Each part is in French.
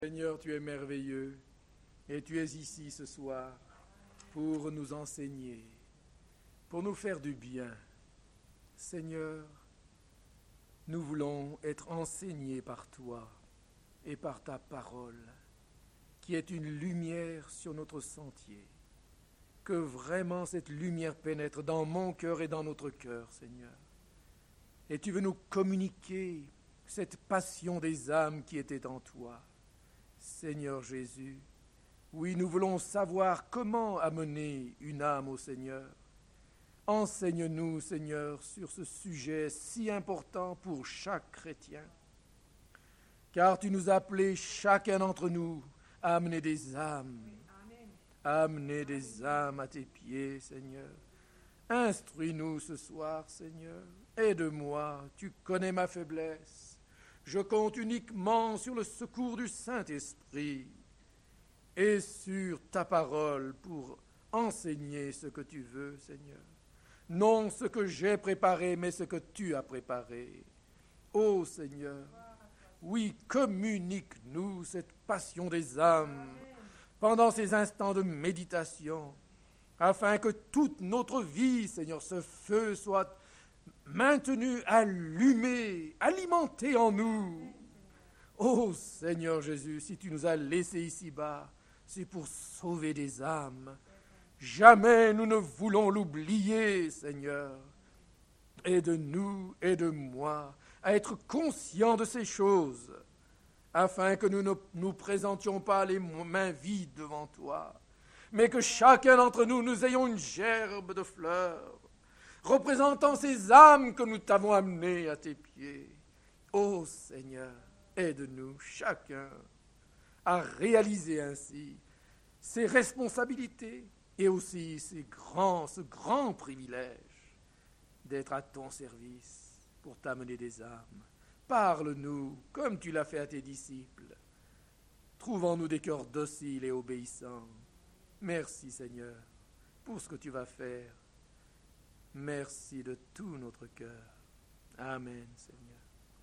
Seigneur, tu es merveilleux et tu es ici ce soir pour nous enseigner, pour nous faire du bien. Seigneur, nous voulons être enseignés par toi et par ta parole, qui est une lumière sur notre sentier. Que vraiment cette lumière pénètre dans mon cœur et dans notre cœur, Seigneur. Et tu veux nous communiquer cette passion des âmes qui était en toi. Seigneur Jésus, oui, nous voulons savoir comment amener une âme au Seigneur. Enseigne-nous, Seigneur, sur ce sujet si important pour chaque chrétien. Car tu nous as appelés, chacun d'entre nous, à amener des âmes. À amener des âmes à tes pieds, Seigneur. Instruis-nous ce soir, Seigneur. Aide-moi, tu connais ma faiblesse. Je compte uniquement sur le secours du Saint-Esprit et sur ta parole pour enseigner ce que tu veux, Seigneur. Non ce que j'ai préparé, mais ce que tu as préparé. Ô Seigneur, oui, communique-nous cette passion des âmes pendant ces instants de méditation, afin que toute notre vie, Seigneur, ce feu soit maintenu, allumé, alimenté en nous. Ô Seigneur Jésus, si tu nous as laissés ici-bas, c'est pour sauver des âmes. Jamais nous ne voulons l'oublier, Seigneur. Aide-nous, aide-moi à être conscients de ces choses, afin que nous ne nous présentions pas les mains vides devant toi, mais que chacun d'entre nous, nous ayons une gerbe de fleurs, représentant ces âmes que nous t'avons amenées à tes pieds. Ô Seigneur, aide-nous chacun à réaliser ainsi ses responsabilités et aussi ce grand privilège d'être à ton service pour t'amener des âmes. Parle-nous comme tu l'as fait à tes disciples. Trouve-en-nous des cœurs dociles et obéissants. Merci Seigneur pour ce que tu vas faire. Merci de tout notre cœur. Amen, Seigneur.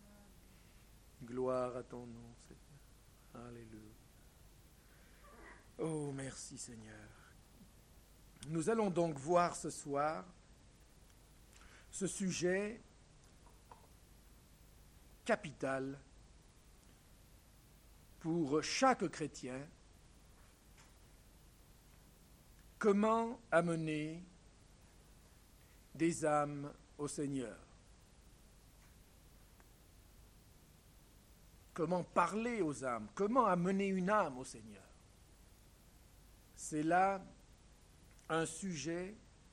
Gloire à ton nom, Seigneur. Alléluia. Oh, merci, Seigneur. Nous allons donc voir ce soir ce sujet capital pour chaque chrétien. Comment amener des âmes au Seigneur. Comment parler aux âmes, comment amener une âme au Seigneur. C'est là un sujet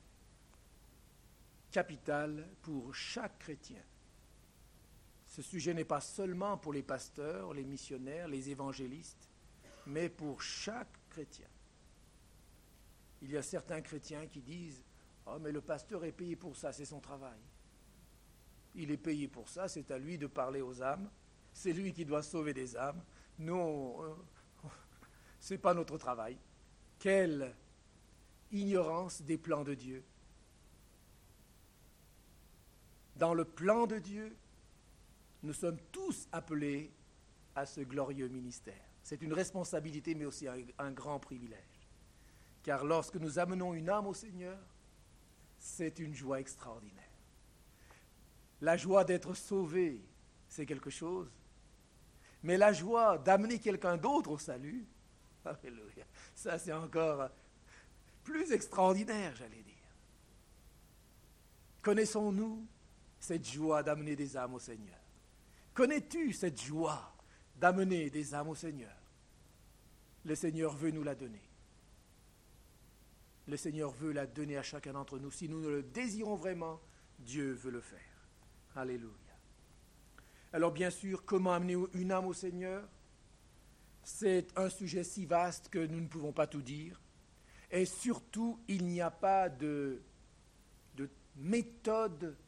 capital pour chaque chrétien. Ce sujet n'est pas seulement pour les pasteurs, les missionnaires, les évangélistes, mais pour chaque chrétien. Il y a certains chrétiens qui disent « Oh, mais le pasteur est payé pour ça, c'est son travail. Il est payé pour ça, c'est à lui de parler aux âmes. C'est lui qui doit sauver des âmes. Non, ce n'est pas notre travail. » Quelle ignorance des plans de Dieu. Dans le plan de Dieu, nous sommes tous appelés à ce glorieux ministère. C'est une responsabilité, mais aussi un grand privilège. Car lorsque nous amenons une âme au Seigneur, c'est une joie extraordinaire. La joie d'être sauvé, c'est quelque chose. Mais la joie d'amener quelqu'un d'autre au salut, alléluia, ça c'est encore plus extraordinaire, j'allais dire. Connaissons-nous cette joie d'amener des âmes au Seigneur? Connais-tu cette joie d'amener des âmes au Seigneur? Le Seigneur veut nous la donner. Le Seigneur veut la donner à chacun d'entre nous. Si nous le désirons vraiment, Dieu veut le faire. Alléluia. Alors bien sûr, comment amener une âme au Seigneur? C'est un sujet si vaste que nous ne pouvons pas tout dire. Et surtout, il n'y a pas de méthode,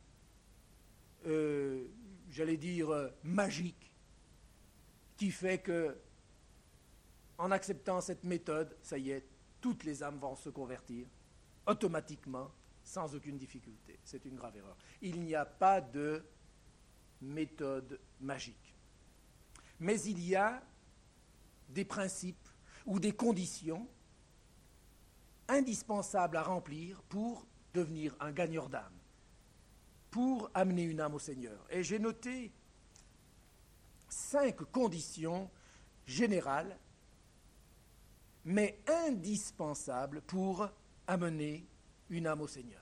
magique, qui fait que, en acceptant cette méthode, ça y est, toutes les âmes vont se convertir automatiquement, sans aucune difficulté. C'est une grave erreur. Il n'y a pas de méthode magique. Mais il y a des principes ou des conditions indispensables à remplir pour devenir un gagneur d'âme, pour amener une âme au Seigneur. Et j'ai noté 5 conditions générales, mais indispensables pour amener une âme au Seigneur.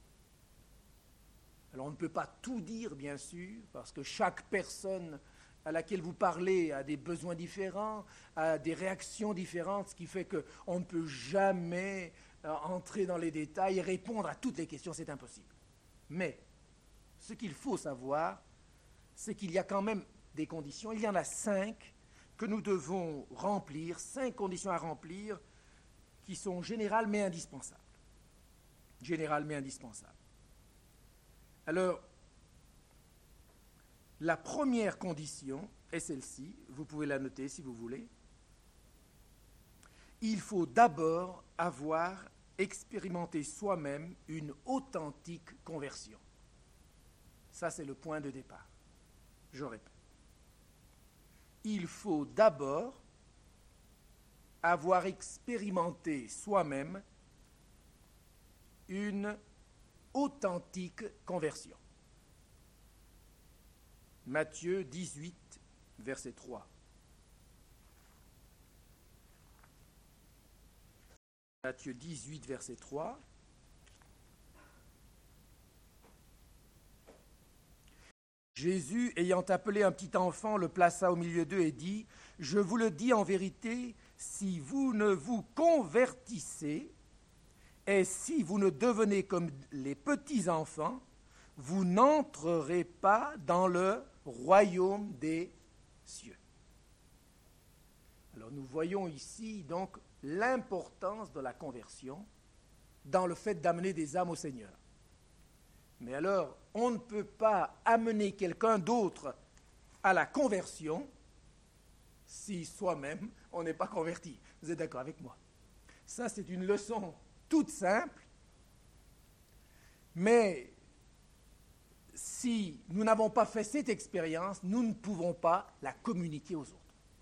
Alors on ne peut pas tout dire, bien sûr, parce que chaque personne à laquelle vous parlez a des besoins différents, a des réactions différentes, ce qui fait qu'on ne peut jamais entrer dans les détails et répondre à toutes les questions, c'est impossible. Mais ce qu'il faut savoir, c'est qu'il y a quand même des conditions. Il y en a 5 que nous devons remplir, 5 conditions à remplir qui sont générales mais indispensables. Générales mais indispensables. Alors, la première condition est celle-ci, vous pouvez la noter si vous voulez. Il faut d'abord avoir expérimenté soi-même une authentique conversion. Ça, c'est le point de départ. Je répète. Il faut d'abord avoir expérimenté soi-même une authentique conversion. Matthieu 18, verset 3. Matthieu 18, verset 3. Jésus, ayant appelé un petit enfant, le plaça au milieu d'eux et dit : « Je vous le dis en vérité, si vous ne vous convertissez et si vous ne devenez comme les petits enfants, vous n'entrerez pas dans le royaume des cieux. » Alors nous voyons ici donc l'importance de la conversion dans le fait d'amener des âmes au Seigneur. Mais alors, on ne peut pas amener quelqu'un d'autre à la conversion si soi-même on n'est pas converti. Vous êtes d'accord avec moi? Ça, c'est une leçon toute simple, mais si nous n'avons pas fait cette expérience, nous ne pouvons pas la communiquer aux autres.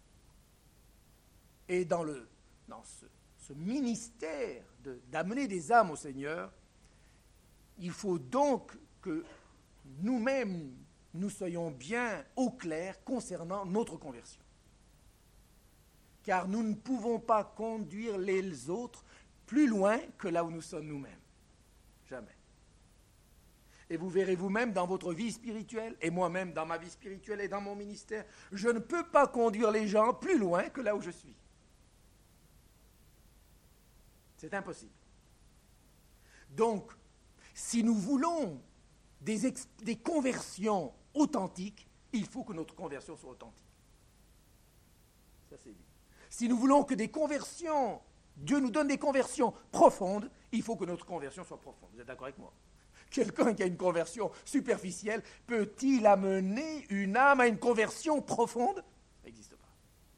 Et dans ce ministère d'amener des âmes au Seigneur, il faut donc que nous-mêmes, nous soyons bien au clair concernant notre conversion. Car nous ne pouvons pas conduire les autres plus loin que là où nous sommes nous-mêmes. Jamais. Et vous verrez vous-même dans votre vie spirituelle, et moi-même dans ma vie spirituelle et dans mon ministère, je ne peux pas conduire les gens plus loin que là où je suis. C'est impossible. Donc, si nous voulons des conversions authentiques, il faut que notre conversion soit authentique. Ça, c'est dit. Si nous voulons que des conversions, Dieu nous donne des conversions profondes, il faut que notre conversion soit profonde. Vous êtes d'accord avec moi? Quelqu'un qui a une conversion superficielle, peut-il amener une âme à une conversion profonde? Ça n'existe pas.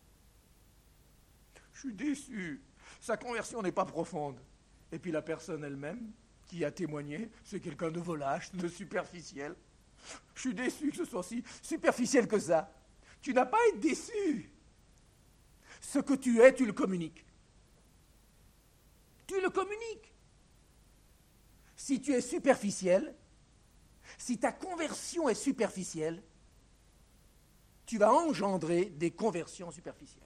Je suis déçu. Sa conversion n'est pas profonde. Et puis la personne elle-même, qui a témoigné, c'est quelqu'un de volage, de superficiel. Je suis déçu que ce soit aussi superficiel que ça. Tu n'as pas à être déçu. Ce que tu es, tu le communiques. Tu le communiques. Si tu es superficiel, si ta conversion est superficielle, tu vas engendrer des conversions superficielles.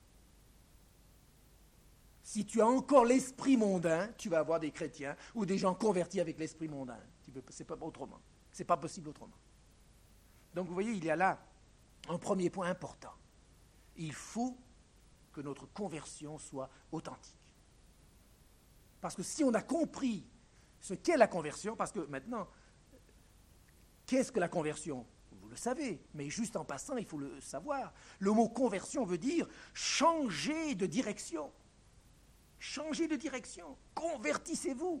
Si tu as encore l'esprit mondain, tu vas avoir des chrétiens ou des gens convertis avec l'esprit mondain. C'est pas autrement. C'est pas possible autrement. Donc vous voyez, il y a là un premier point important. Il faut que notre conversion soit authentique. Parce que si on a compris ce qu'est la conversion, parce que maintenant, qu'est-ce que la conversion? Vous le savez, mais juste en passant, il faut le savoir. Le mot conversion veut dire changer de direction. Changez de direction, convertissez-vous.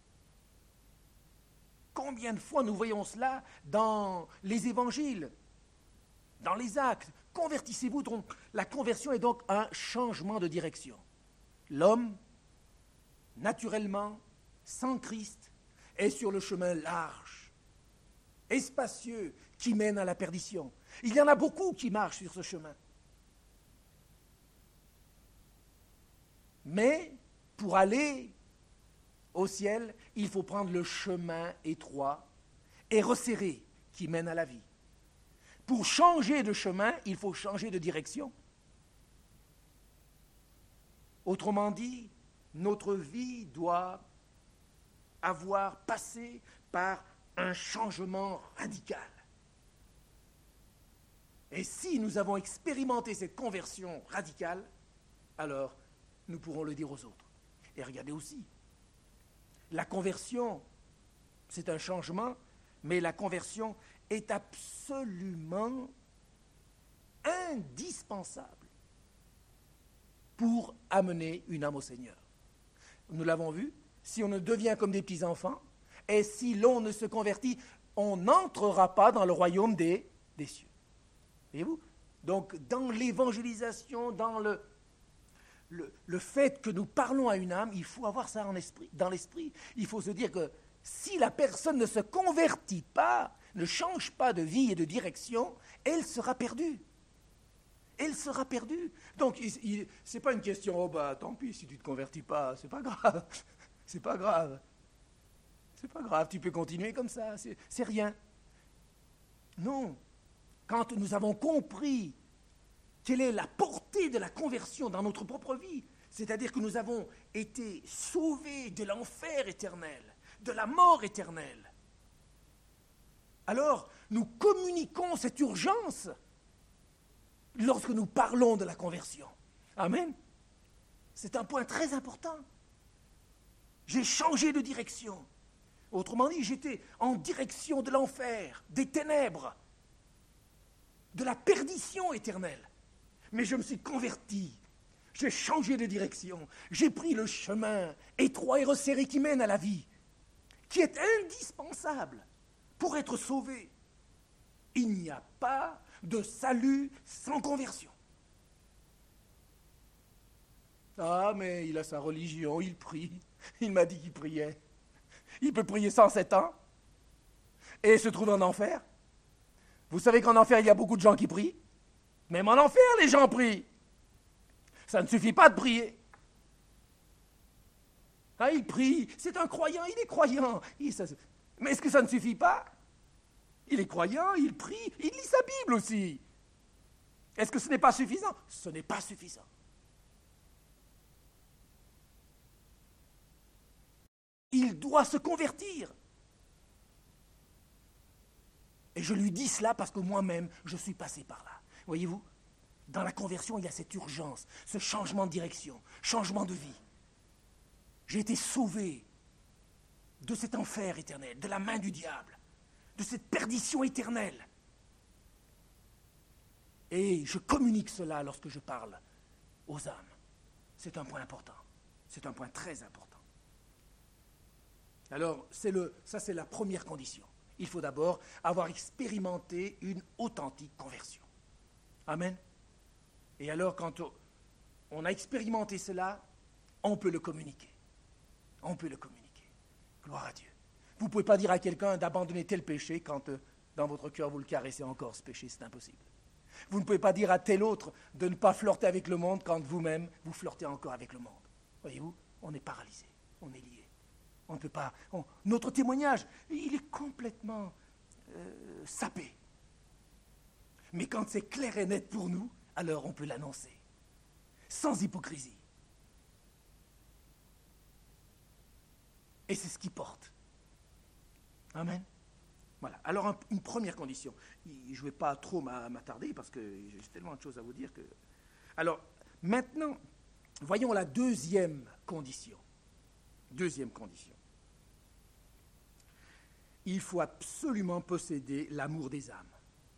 Combien de fois nous voyons cela dans les évangiles, dans les actes? Convertissez-vous, donc la conversion est donc un changement de direction. L'homme, naturellement, sans Christ, est sur le chemin large, et spacieux, qui mène à la perdition. Il y en a beaucoup qui marchent sur ce chemin. Mais pour aller au ciel, il faut prendre le chemin étroit et resserré qui mène à la vie. Pour changer de chemin, il faut changer de direction. Autrement dit, notre vie doit avoir passé par un changement radical. Et si nous avons expérimenté cette conversion radicale, alors nous pourrons le dire aux autres. Et regardez aussi, la conversion, c'est un changement, mais la conversion est absolument indispensable pour amener une âme au Seigneur. Nous l'avons vu, si on ne devient comme des petits-enfants, et si l'on ne se convertit, on n'entrera pas dans le royaume des cieux. Voyez-vous? Donc, dans l'évangélisation, dans le fait que nous parlons à une âme, il faut avoir ça dans l'esprit. Il faut se dire que si la personne ne se convertit pas, ne change pas de vie et de direction, elle sera perdue. Elle sera perdue. Donc, ce n'est pas une question, oh bah tant pis si tu ne te convertis pas, c'est pas grave. C'est pas grave. C'est pas grave, tu peux continuer comme ça, c'est rien. Non. Quand nous avons compris quelle est la portée de la conversion dans notre propre vie, c'est-à-dire que nous avons été sauvés de l'enfer éternel, de la mort éternelle, alors nous communiquons cette urgence lorsque nous parlons de la conversion. Amen. C'est un point très important. J'ai changé de direction. Autrement dit, j'étais en direction de l'enfer, des ténèbres, de la perdition éternelle. Mais je me suis converti, j'ai changé de direction, j'ai pris le chemin étroit et resserré qui mène à la vie, qui est indispensable pour être sauvé. Il n'y a pas de salut sans conversion. Ah, mais il a sa religion, il prie, il m'a dit qu'il priait. Il peut prier 107 ans et se trouver en enfer. Vous savez qu'en enfer, il y a beaucoup de gens qui prient. Même en enfer, les gens prient. Ça ne suffit pas de prier. Ah, il prie, c'est un croyant, il est croyant. Mais est-ce que ça ne suffit pas? Il est croyant, il prie, il lit sa Bible aussi. Est-ce que ce n'est pas suffisant? Ce n'est pas suffisant. Il doit se convertir. Et je lui dis cela parce que moi-même, je suis passé par là. Voyez-vous, dans la conversion, il y a cette urgence, ce changement de direction, changement de vie. J'ai été sauvé de cet enfer éternel, de la main du diable, de cette perdition éternelle. Et je communique cela lorsque je parle aux âmes. C'est un point important. C'est un point très important. Alors, ça c'est la première condition. Il faut d'abord avoir expérimenté une authentique conversion. Amen. Et alors, quand on a expérimenté cela, on peut le communiquer. On peut le communiquer. Gloire à Dieu. Vous ne pouvez pas dire à quelqu'un d'abandonner tel péché quand dans votre cœur vous le caressez encore, ce péché, c'est impossible. Vous ne pouvez pas dire à tel autre de ne pas flirter avec le monde quand vous-même vous flirtez encore avec le monde. Voyez-vous, on est paralysé, on est lié. On ne peut pas. Notre témoignage, il est complètement sapé. Mais quand c'est clair et net pour nous, alors on peut l'annoncer. Sans hypocrisie. Et c'est ce qui porte. Amen. Voilà. Alors, une première condition. Je ne vais pas trop m'attarder parce que j'ai tellement de choses à vous dire que. Alors, maintenant, voyons la deuxième condition. Deuxième condition. Il faut absolument posséder l'amour des âmes.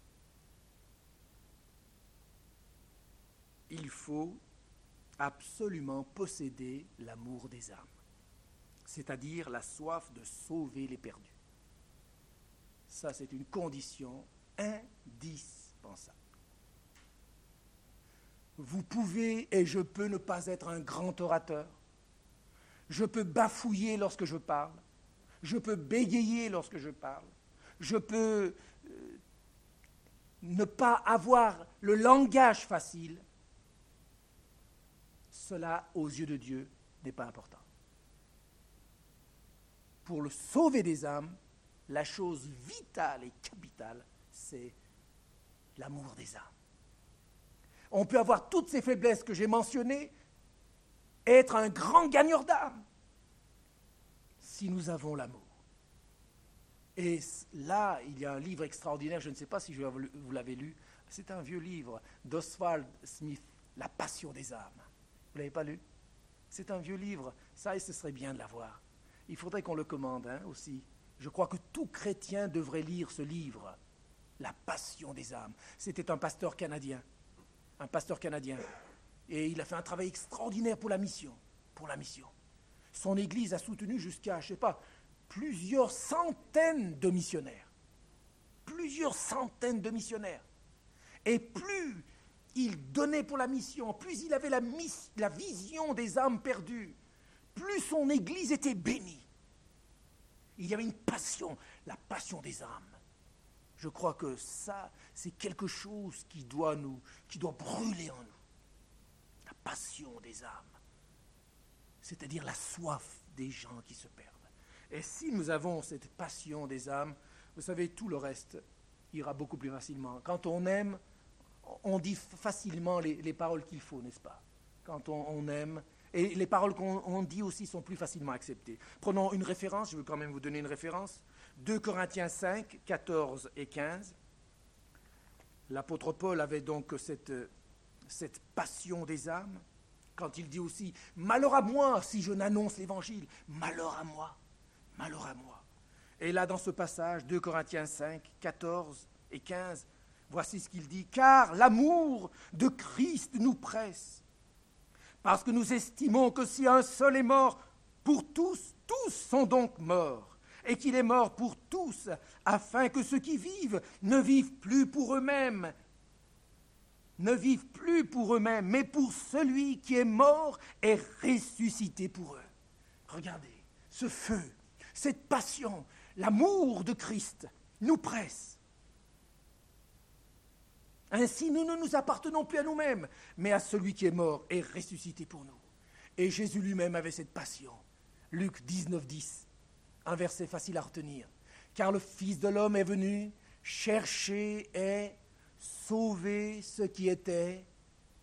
Il faut absolument posséder l'amour des âmes, c'est-à-dire la soif de sauver les perdus. Ça, c'est une condition indispensable. Vous pouvez et je peux ne pas être un grand orateur. Je peux bafouiller lorsque je parle. Je peux bégayer lorsque je parle. Je peux ne pas avoir le langage facile. cela, aux yeux de Dieu, n'est pas important. Pour le sauver des âmes, la chose vitale et capitale, c'est l'amour des âmes. On peut avoir toutes ces faiblesses que j'ai mentionnées, être un grand gagneur d'âmes, si nous avons l'amour. Et là, il y a un livre extraordinaire, je ne sais pas si vous l'avez lu, c'est un vieux livre d'Oswald Smith, La passion des âmes. Vous ne l'avez pas lu? C'est un vieux livre, ça, et ce serait bien de l'avoir. Il faudrait qu'on le commande aussi. Je crois que tout chrétien devrait lire ce livre, La passion des âmes. C'était un pasteur canadien. Et il a fait un travail extraordinaire pour la mission. Son Église a soutenu jusqu'à, je ne sais pas, plusieurs centaines de missionnaires. Et plus il donnait pour la mission, plus il avait la vision des âmes perdues, plus son Église était bénie. Il y avait une passion, la passion des âmes. Je crois que ça, c'est quelque chose qui doit brûler en nous. La passion des âmes. C'est-à-dire la soif des gens qui se perdent. Et si nous avons cette passion des âmes, vous savez, tout le reste ira beaucoup plus facilement. Quand on aime, on dit facilement les paroles qu'il faut, n'est-ce pas? Quand on aime, et les paroles qu'on dit aussi sont plus facilement acceptées. Prenons une référence, je veux quand même vous donner une référence. 2 Corinthiens 5, 14 et 15. L'apôtre Paul avait donc cette passion des âmes. Quand il dit aussi « Malheur à moi si je n'annonce l'évangile, malheur à moi. » Et là, dans ce passage, 2 Corinthiens 5, 14 et 15, voici ce qu'il dit. « Car l'amour de Christ nous presse, parce que nous estimons que si un seul est mort pour tous, tous sont donc morts, et qu'il est mort pour tous, afin que ceux qui vivent ne vivent plus pour eux-mêmes, mais pour celui qui est mort et ressuscité pour eux. » Regardez, ce feu, cette passion, l'amour de Christ nous presse. Ainsi, nous ne nous appartenons plus à nous-mêmes, mais à celui qui est mort et ressuscité pour nous. Et Jésus lui-même avait cette passion. Luc 19, 10, un verset facile à retenir. « Car le Fils de l'homme est venu chercher et sauver ce qui était perdu. »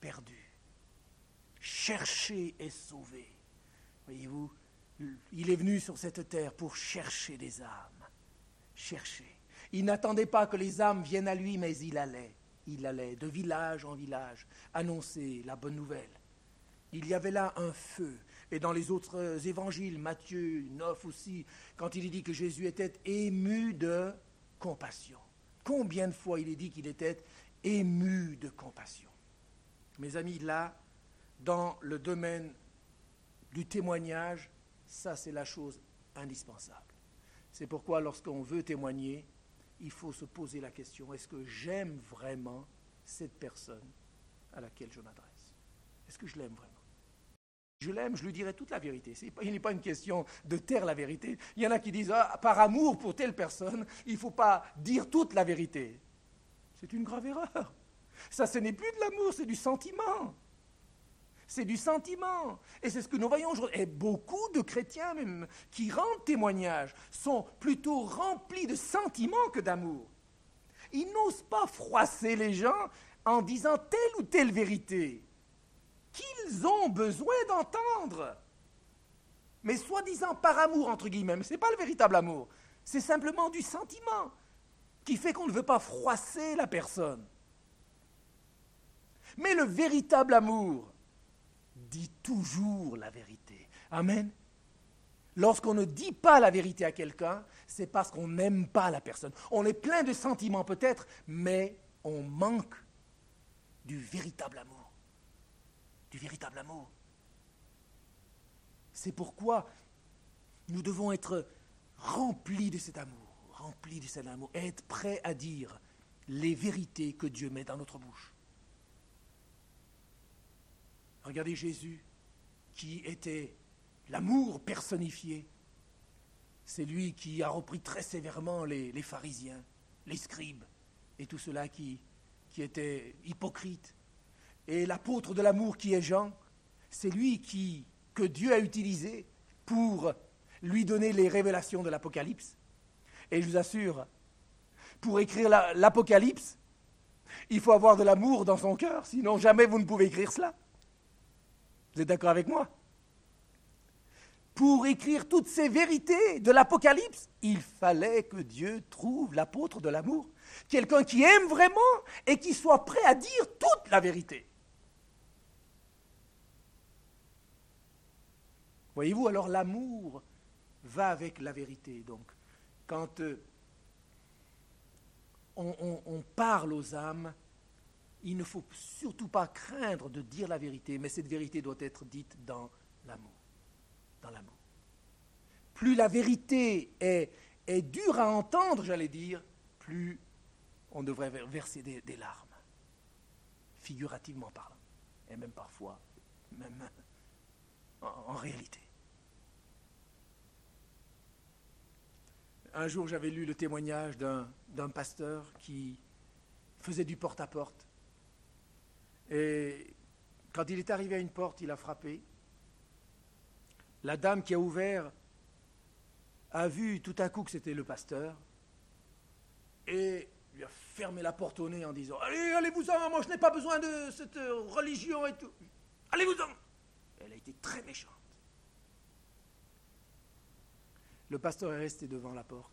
Chercher et sauver. Voyez-vous, il est venu sur cette terre pour chercher des âmes. Chercher. Il n'attendait pas que les âmes viennent à lui, mais il allait de village en village annoncer la bonne nouvelle. Il y avait là un feu. Et dans les autres évangiles, Matthieu 9 aussi, quand il est dit que Jésus était ému de compassion. Combien de fois il est dit qu'il était ému de compassion? Mes amis, là, dans le domaine du témoignage, ça c'est la chose indispensable. C'est pourquoi lorsqu'on veut témoigner, il faut se poser la question, est-ce que j'aime vraiment cette personne à laquelle je m'adresse? Est-ce que je l'aime vraiment? Je l'aime, je lui dirai toute la vérité. Il n'est pas une question de taire la vérité. Il y en a qui disent, par amour pour telle personne, il ne faut pas dire toute la vérité. C'est une grave erreur. Ça, ce n'est plus de l'amour, c'est du sentiment. C'est du sentiment. Et c'est ce que nous voyons aujourd'hui. Et beaucoup de chrétiens même qui rendent témoignage sont plutôt remplis de sentiments que d'amour. Ils n'osent pas froisser les gens en disant telle ou telle vérité qu'ils ont besoin d'entendre. Mais soi-disant par amour, entre guillemets, mais ce n'est pas le véritable amour. C'est simplement du sentiment qui fait qu'on ne veut pas froisser la personne. Mais le véritable amour dit toujours la vérité. Amen. Lorsqu'on ne dit pas la vérité à quelqu'un, c'est parce qu'on n'aime pas la personne. On est plein de sentiments peut-être, mais on manque du véritable amour. Du véritable amour. C'est pourquoi nous devons être remplis de cet amour, et être prêts à dire les vérités que Dieu met dans notre bouche. Regardez Jésus, qui était l'amour personnifié. C'est lui qui a repris très sévèrement les pharisiens, les scribes, et tout cela qui étaient hypocrites. Et l'apôtre de l'amour qui est Jean, c'est lui que Dieu a utilisé pour lui donner les révélations de l'Apocalypse. Et je vous assure, pour écrire l'Apocalypse, il faut avoir de l'amour dans son cœur, sinon jamais vous ne pouvez écrire cela. Vous êtes d'accord avec moi? Pour écrire toutes ces vérités de l'Apocalypse, il fallait que Dieu trouve l'apôtre de l'amour, quelqu'un qui aime vraiment et qui soit prêt à dire toute la vérité. Voyez-vous, alors l'amour va avec la vérité. Donc, quand on parle aux âmes, il ne faut surtout pas craindre de dire la vérité, mais cette vérité doit être dite dans l'amour. Dans l'amour. Plus la vérité est dure à entendre, j'allais dire, plus on devrait verser des larmes, figurativement parlant, et même parfois, même en réalité. Un jour, j'avais lu le témoignage d'un pasteur qui faisait du porte-à-porte. Et quand il est arrivé à une porte, il a frappé. La dame qui a ouvert a vu tout à coup que c'était le pasteur et lui a fermé la porte au nez en disant « Allez, allez-vous-en, moi je n'ai pas besoin de cette religion et tout. Allez-vous-en » Elle a été très méchante. Le pasteur est resté devant la porte.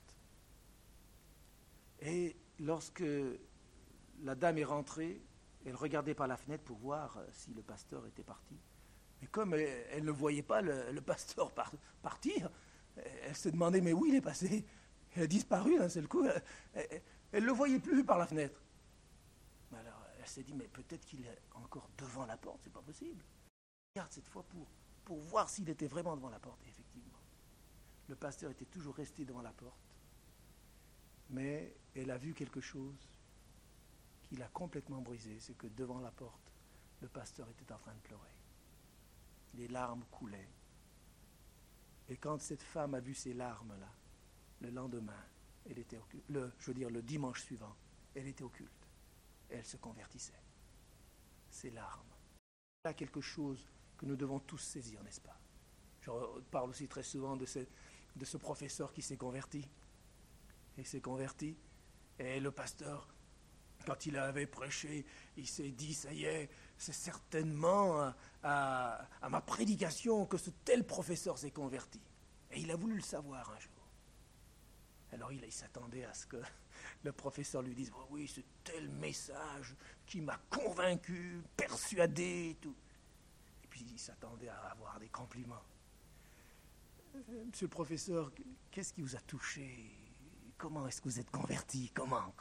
Et lorsque la dame est rentrée, elle regardait par la fenêtre pour voir si le pasteur était parti. Mais comme elle ne voyait pas le pasteur partir, elle se demandait, mais où il est passé? Il a disparu d'un seul coup. Elle ne le voyait plus par la fenêtre. Alors elle s'est dit, mais peut-être qu'il est encore devant la porte, c'est pas possible. Regarde cette fois pour voir s'il était vraiment devant la porte. Et effectivement, le pasteur était toujours resté devant la porte. Mais elle a vu quelque chose qui l'a complètement brisé. C'est que devant la porte, le pasteur était en train de pleurer. Les larmes coulaient. Et quand cette femme a vu ces larmes-là, le lendemain, elle était le dimanche suivant, elle était au culte. Elle se convertissait. Ces larmes. Là, quelque chose que nous devons tous saisir, n'est-ce pas? Je parle aussi très souvent de ce professeur qui s'est converti. Il s'est converti. Et le pasteur, quand il avait prêché, il s'est dit, ça y est, c'est certainement à ma prédication que ce tel professeur s'est converti. Et il a voulu le savoir un jour. Alors il s'attendait à ce que le professeur lui dise, oh oui, c'est tel message qui m'a convaincu, persuadé et tout. Et puis il s'attendait à avoir des compliments. Monsieur le professeur, qu'est-ce qui vous a touché? Comment est-ce que vous êtes converti? Comment?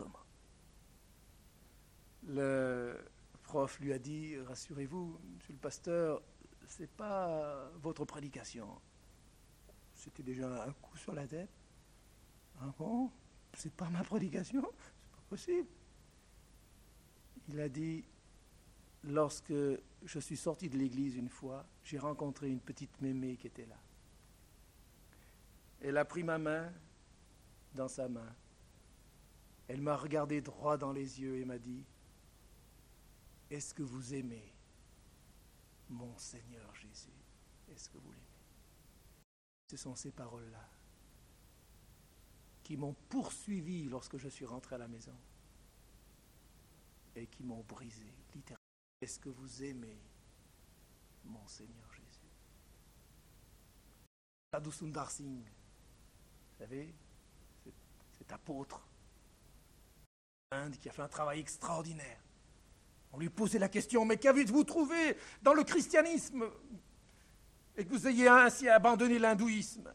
Le prof lui a dit, rassurez-vous, monsieur le pasteur, c'est pas votre prédication. C'était déjà un coup sur la tête. Ah bon? C'est pas ma prédication? C'est pas possible. Il a dit, lorsque je suis sorti de l'église une fois, j'ai rencontré une petite mémé qui était là. Elle a pris ma main dans sa main. Elle m'a regardé droit dans les yeux et m'a dit, est-ce que vous aimez mon Seigneur Jésus? Est-ce que vous l'aimez? Ce sont ces paroles-là qui m'ont poursuivi lorsque je suis rentré à la maison et qui m'ont brisé, littéralement. Est-ce que vous aimez mon Seigneur Jésus? Sadhu Sundar Singh, vous savez, cet apôtre d'Inde qui a fait un travail extraordinaire. On lui posait la question, mais qu'avez-vous trouvé dans le christianisme et que vous ayez ainsi abandonné l'hindouisme?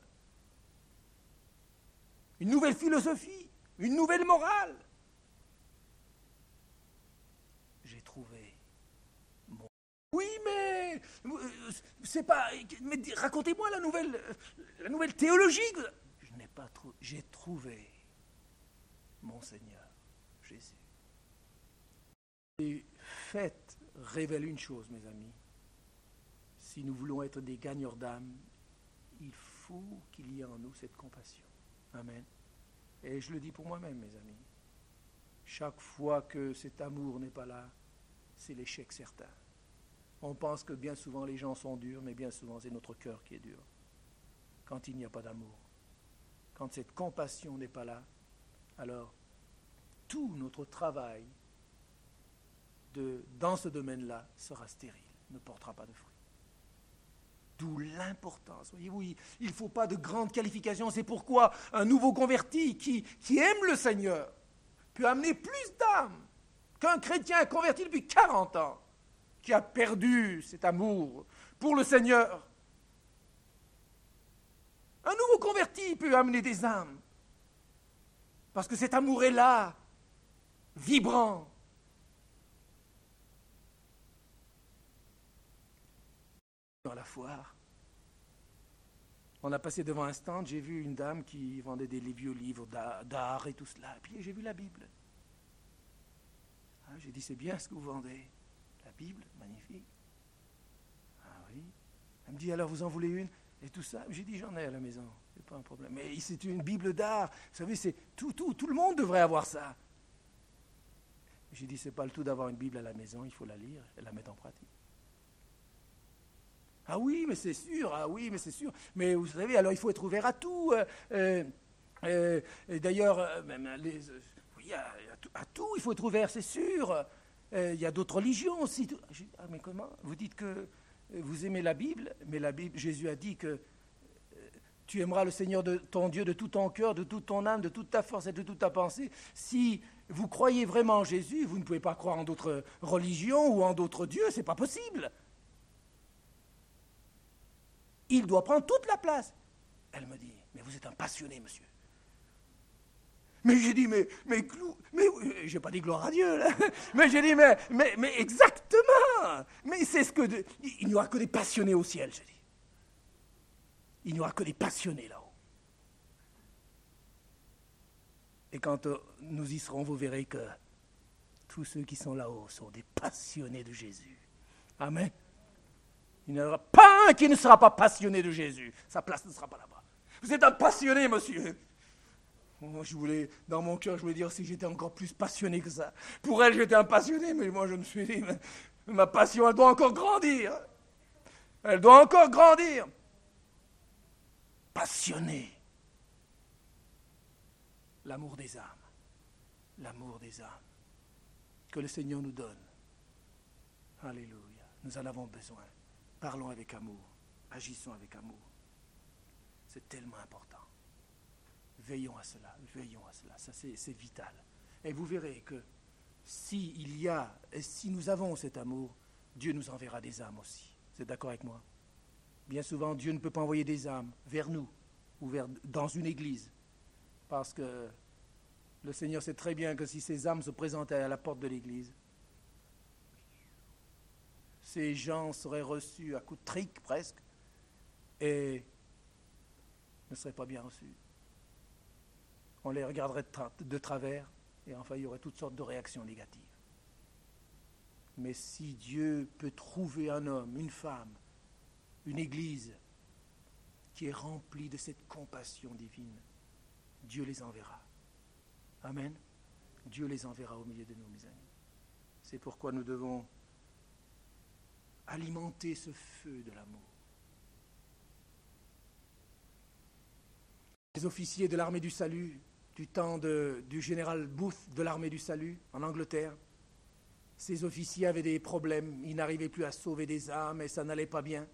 Une nouvelle philosophie, une nouvelle morale. J'ai trouvé mon... Oui, mais c'est pas... Mais racontez-moi la nouvelle théologie. Je n'ai pas trouvé... J'ai trouvé mon Seigneur Jésus. Les faits révèlent une chose, mes amis. Si nous voulons être des gagneurs d'âme, il faut qu'il y ait en nous cette compassion. Amen. Et je le dis pour moi-même, mes amis. Chaque fois que cet amour n'est pas là, c'est l'échec certain. On pense que bien souvent les gens sont durs, mais bien souvent c'est notre cœur qui est dur. Quand il n'y a pas d'amour, quand cette compassion n'est pas là, alors tout notre travail dans ce domaine-là sera stérile, ne portera pas de fruits. D'où l'importance. Voyez-vous, il ne faut pas de grandes qualifications. C'est pourquoi un nouveau converti qui aime le Seigneur peut amener plus d'âmes qu'un chrétien converti depuis 40 ans, qui a perdu cet amour pour le Seigneur. Un nouveau converti peut amener des âmes, parce que cet amour est là, vibrant. Dans la foire, on a passé devant un stand, j'ai vu une dame qui vendait des vieux livres d'art et tout cela, et puis j'ai vu la Bible. J'ai dit, c'est bien ce que vous vendez. La Bible, magnifique. Ah oui. Elle me dit, alors vous en voulez une? Et tout ça. J'ai dit, j'en ai à la maison, c'est pas un problème. Mais c'est une Bible d'art. Vous savez, c'est tout le monde devrait avoir ça. J'ai dit, c'est pas le tout d'avoir une Bible à la maison, il faut la lire et la mettre en pratique. Ah oui, mais c'est sûr, Mais vous savez, alors il faut être ouvert à tout. Et d'ailleurs, même à tout, il faut être ouvert, c'est sûr. Il y a d'autres religions aussi. Ah, mais comment? Vous dites que vous aimez la Bible, mais la Bible, Jésus a dit que tu aimeras le Seigneur de ton Dieu de tout ton cœur, de toute ton âme, de toute ta force et de toute ta pensée. Si vous croyez vraiment en Jésus, vous ne pouvez pas croire en d'autres religions ou en d'autres dieux, c'est pas possible. Il doit prendre toute la place. Elle me dit, mais vous êtes un passionné, monsieur. Mais j'ai dit, mais j'ai pas dit gloire à Dieu, là. Mais j'ai dit, mais exactement. Mais c'est ce que, il n'y aura que des passionnés au ciel, j'ai dit. Il n'y aura que des passionnés là-haut. Et quand nous y serons, vous verrez que tous ceux qui sont là-haut sont des passionnés de Jésus. Amen. Il n'y en aura pas un qui ne sera pas passionné de Jésus. Sa place ne sera pas là-bas. Vous êtes un passionné, monsieur. Moi, dans mon cœur, je voulais dire si j'étais encore plus passionné que ça. Pour elle, j'étais un passionné, mais moi, je me suis dit, ma passion, elle doit encore grandir. Elle doit encore grandir. Passionné. L'amour des âmes. L'amour des âmes. Que le Seigneur nous donne. Alléluia. Nous en avons besoin. Parlons avec amour, agissons avec amour. C'est tellement important. Veillons à cela, ça c'est vital. Et vous verrez que si nous avons cet amour, Dieu nous enverra des âmes aussi. Vous êtes d'accord avec moi? Bien souvent, Dieu ne peut pas envoyer des âmes vers nous ou dans une église, parce que le Seigneur sait très bien que si ces âmes se présentaient à la porte de l'église, ces gens seraient reçus à coups de trique presque et ne seraient pas bien reçus. On les regarderait de travers et enfin il y aurait toutes sortes de réactions négatives. Mais si Dieu peut trouver un homme, une femme, une église qui est remplie de cette compassion divine, Dieu les enverra. Amen. Dieu les enverra au milieu de nous, mes amis. C'est pourquoi nous devons alimenter ce feu de l'amour. Les officiers de l'armée du salut, du temps du général Booth de l'armée du salut en Angleterre, ces officiers avaient des problèmes, ils n'arrivaient plus à sauver des âmes et ça n'allait pas bien.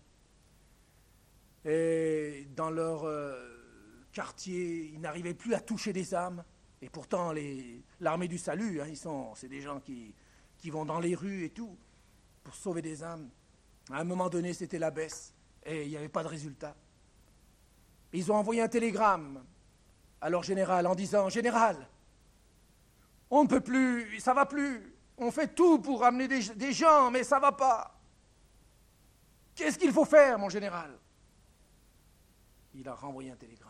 Et dans leur quartier, ils n'arrivaient plus à toucher des âmes. Et pourtant, l'armée du salut, c'est des gens qui vont dans les rues et tout pour sauver des âmes. À un moment donné, c'était la baisse et il n'y avait pas de résultat. Ils ont envoyé un télégramme à leur général en disant « Général, on ne peut plus, ça ne va plus. On fait tout pour amener des gens, mais ça ne va pas. Qu'est-ce qu'il faut faire, mon général ?» Il a renvoyé un télégramme.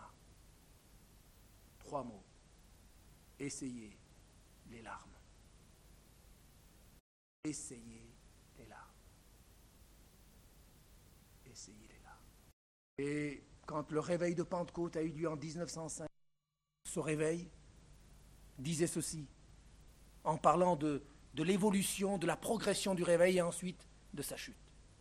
3 mots. Essayez les larmes. Essayez les larmes. Essayez les larmes. Et quand le réveil de Pentecôte a eu lieu en 1905, ce réveil disait ceci, en parlant de l'évolution, de la progression du réveil et ensuite de sa chute.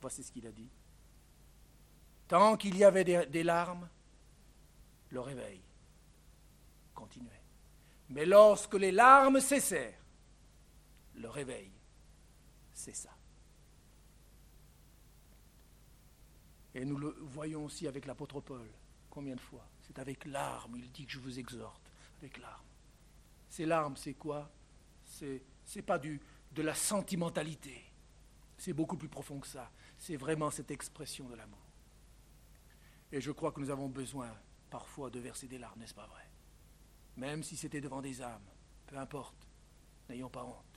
Voici ce qu'il a dit. Tant qu'il y avait des larmes, le réveil continuait. Mais lorsque les larmes cessèrent, le réveil cessa. Et nous le voyons aussi avec l'apôtre Paul. Combien de fois? C'est avec larmes, il dit que je vous exhorte, avec larmes. Ces larmes, c'est quoi? C'est pas de la sentimentalité. C'est beaucoup plus profond que ça. C'est vraiment cette expression de l'amour. Et je crois que nous avons besoin parfois de verser des larmes, n'est-ce pas vrai? Même si c'était devant des âmes, peu importe, n'ayons pas honte.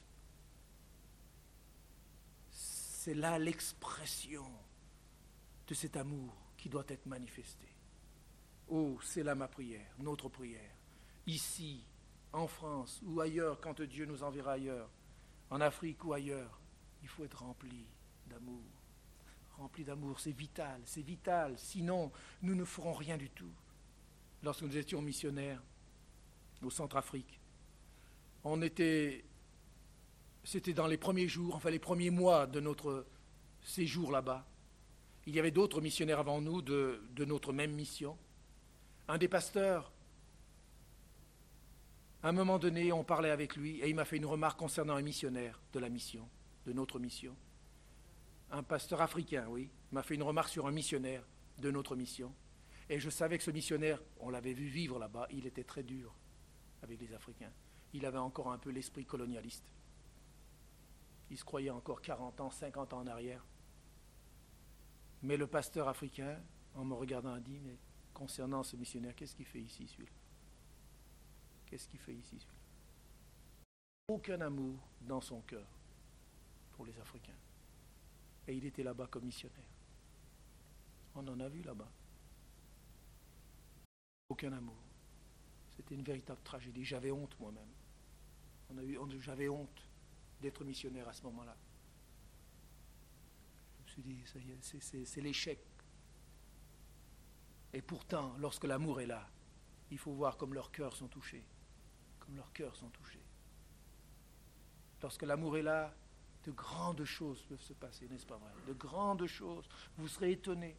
C'est là l'expression de cet amour qui doit être manifesté. Oh, c'est là ma prière, notre prière. Ici, en France ou ailleurs, quand Dieu nous enverra ailleurs, en Afrique ou ailleurs, il faut être rempli d'amour. Rempli d'amour, c'est vital, c'est vital. Sinon, nous ne ferons rien du tout. Lorsque nous étions missionnaires au Centrafrique, c'était dans les premiers jours, enfin les premiers mois de notre séjour là-bas. Il y avait d'autres missionnaires avant nous de notre même mission. Un des pasteurs, à un moment donné, on parlait avec lui et il m'a fait une remarque concernant un missionnaire de la mission, de notre mission. Un pasteur africain, oui, m'a fait une remarque sur un missionnaire de notre mission. Et je savais que ce missionnaire, on l'avait vu vivre là-bas, il était très dur avec les Africains. Il avait encore un peu l'esprit colonialiste. Il se croyait encore 40 ans, 50 ans en arrière. Mais le pasteur africain, en me regardant, a dit, mais concernant ce missionnaire, qu'est-ce qu'il fait ici, celui-là? Qu'est-ce qu'il fait ici, celui-là? Aucun amour dans son cœur pour les Africains. Et il était là-bas comme missionnaire. On en a vu là-bas. Aucun amour. C'était une véritable tragédie. J'avais honte moi-même. J'avais honte d'être missionnaire à ce moment-là. Je me suis dit, ça y est, c'est l'échec. Et pourtant, lorsque l'amour est là, il faut voir comme leurs cœurs sont touchés. Comme leurs cœurs sont touchés. Lorsque l'amour est là, de grandes choses peuvent se passer, n'est-ce pas vrai? De grandes choses. Vous serez étonnés.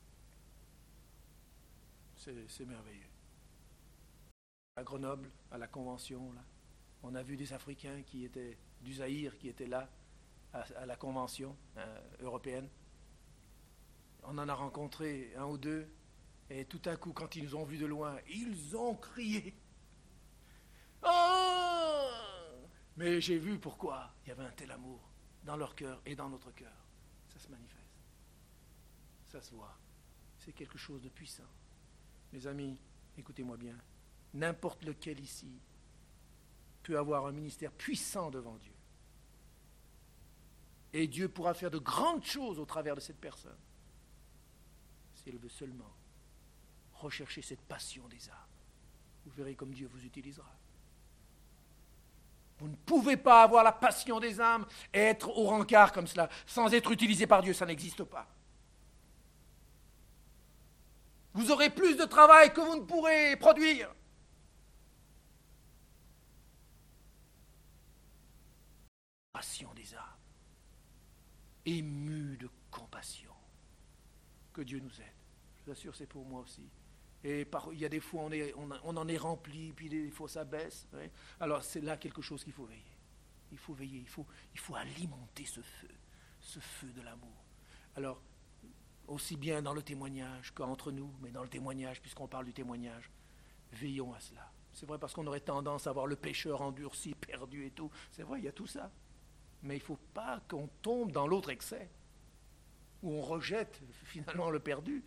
C'est merveilleux. À Grenoble, à la convention, là, on a vu des Africains du Zaïre qui étaient là, à la convention européenne. On en a rencontré un ou deux, et tout à coup, quand ils nous ont vus de loin, ils ont crié. Oh! Mais j'ai vu pourquoi il y avait un tel amour dans leur cœur et dans notre cœur. Ça se manifeste. Ça se voit. C'est quelque chose de puissant. Mes amis, écoutez-moi bien. N'importe lequel ici peut avoir un ministère puissant devant Dieu. Et Dieu pourra faire de grandes choses au travers de cette personne. S'il veut seulement rechercher cette passion des âmes. Vous verrez comme Dieu vous utilisera. Vous ne pouvez pas avoir la passion des âmes et être au rencard comme cela, sans être utilisé par Dieu, ça n'existe pas. Vous aurez plus de travail que vous ne pourrez produire. Passion des âmes, ému de compassion. Que Dieu nous aide. Je vous assure, c'est pour moi aussi. Et il y a des fois, on en est rempli, puis des fois ça baisse. Oui. Alors c'est là quelque chose qu'il faut veiller. Il faut veiller, il faut alimenter ce feu de l'amour. Alors, aussi bien dans le témoignage qu'entre nous, mais dans le témoignage, puisqu'on parle du témoignage, veillons à cela. C'est vrai parce qu'on aurait tendance à voir le pécheur endurci, perdu et tout. C'est vrai, il y a tout ça. Mais il ne faut pas qu'on tombe dans l'autre excès, où on rejette finalement le perdu.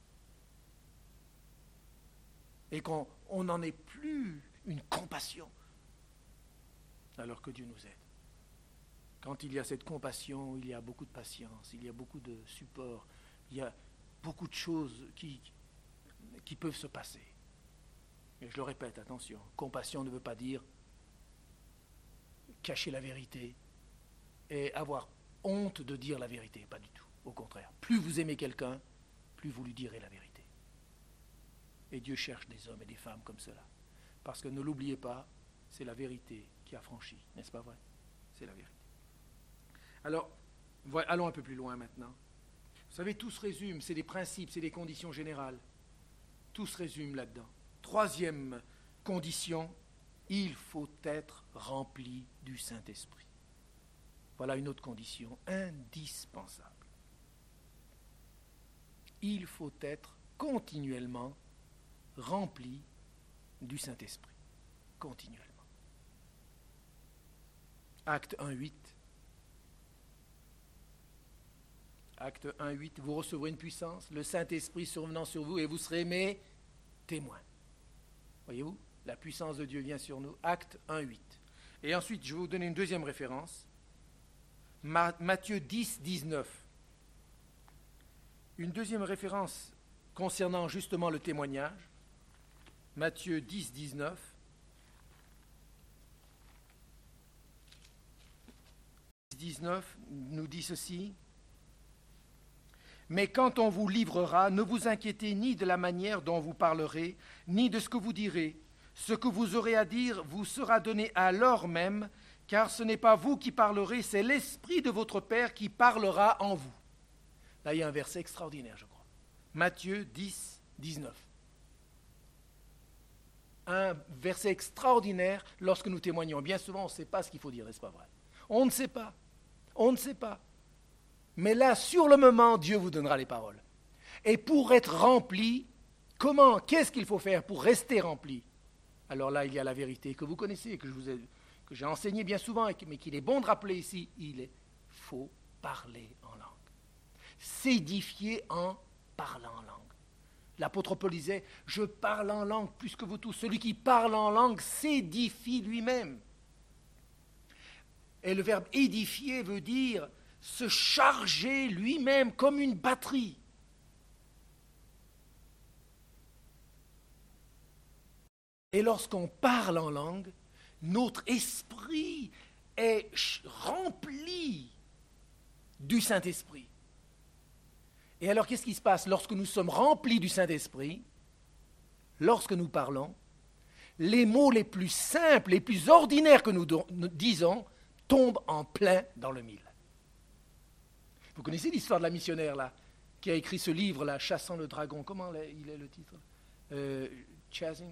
Et qu'on n'en ait plus une compassion, alors que Dieu nous aide. Quand il y a cette compassion, il y a beaucoup de patience, il y a beaucoup de support, il y a beaucoup de choses qui peuvent se passer. Et je le répète, attention, compassion ne veut pas dire cacher la vérité et avoir honte de dire la vérité, pas du tout. Au contraire, plus vous aimez quelqu'un, plus vous lui direz la vérité. Et Dieu cherche des hommes et des femmes comme cela. Parce que ne l'oubliez pas, c'est la vérité qui a franchi, n'est-ce pas vrai? C'est la vérité. Alors, allons un peu plus loin maintenant. Vous savez, tout se résume, c'est des principes, c'est des conditions générales. Tout se résume là-dedans. Troisième condition, il faut être rempli du Saint-Esprit. Voilà une autre condition indispensable. Il faut être continuellement rempli du Saint-Esprit. Continuellement. Acte 1.8. Acte 1.8, vous recevrez une puissance, le Saint-Esprit survenant sur vous et vous serez mes témoins. Voyez-vous, la puissance de Dieu vient sur nous. Acte 1.8. Et ensuite, je vais vous donner une deuxième référence. Matthieu 10, 19. Une deuxième référence concernant justement le témoignage. Matthieu 10, 19. Nous dit ceci. Mais quand on vous livrera, ne vous inquiétez ni de la manière dont vous parlerez, ni de ce que vous direz. Ce que vous aurez à dire vous sera donné à l'heure même, car ce n'est pas vous qui parlerez, c'est l'Esprit de votre Père qui parlera en vous. Là, il y a un verset extraordinaire, je crois. Matthieu 10, 19. Un verset extraordinaire lorsque nous témoignons. Bien souvent, on ne sait pas ce qu'il faut dire, n'est-ce pas vrai? On ne sait pas. On ne sait pas. Mais là, sur le moment, Dieu vous donnera les paroles. Et pour être rempli, comment, qu'est-ce qu'il faut faire pour rester rempli? Alors là, il y a la vérité que vous connaissez, que j'ai enseigné bien souvent, mais qu'il est bon de rappeler ici. Il faut parler en langue. S'édifier en parlant en langue. L'apôtre Paul disait, je parle en langue plus que vous tous. Celui qui parle en langue s'édifie lui-même. Et le verbe édifier veut dire se charger lui-même comme une batterie. Et lorsqu'on parle en langue, notre esprit est rempli du Saint-Esprit. Et alors, qu'est-ce qui se passe lorsque nous sommes remplis du Saint-Esprit? Lorsque nous parlons, les mots les plus simples, les plus ordinaires que nous disons tombent en plein dans le mille. Vous connaissez l'histoire de la missionnaire, là, qui a écrit ce livre, là, Chassant le dragon. Comment il est le titre? Chasing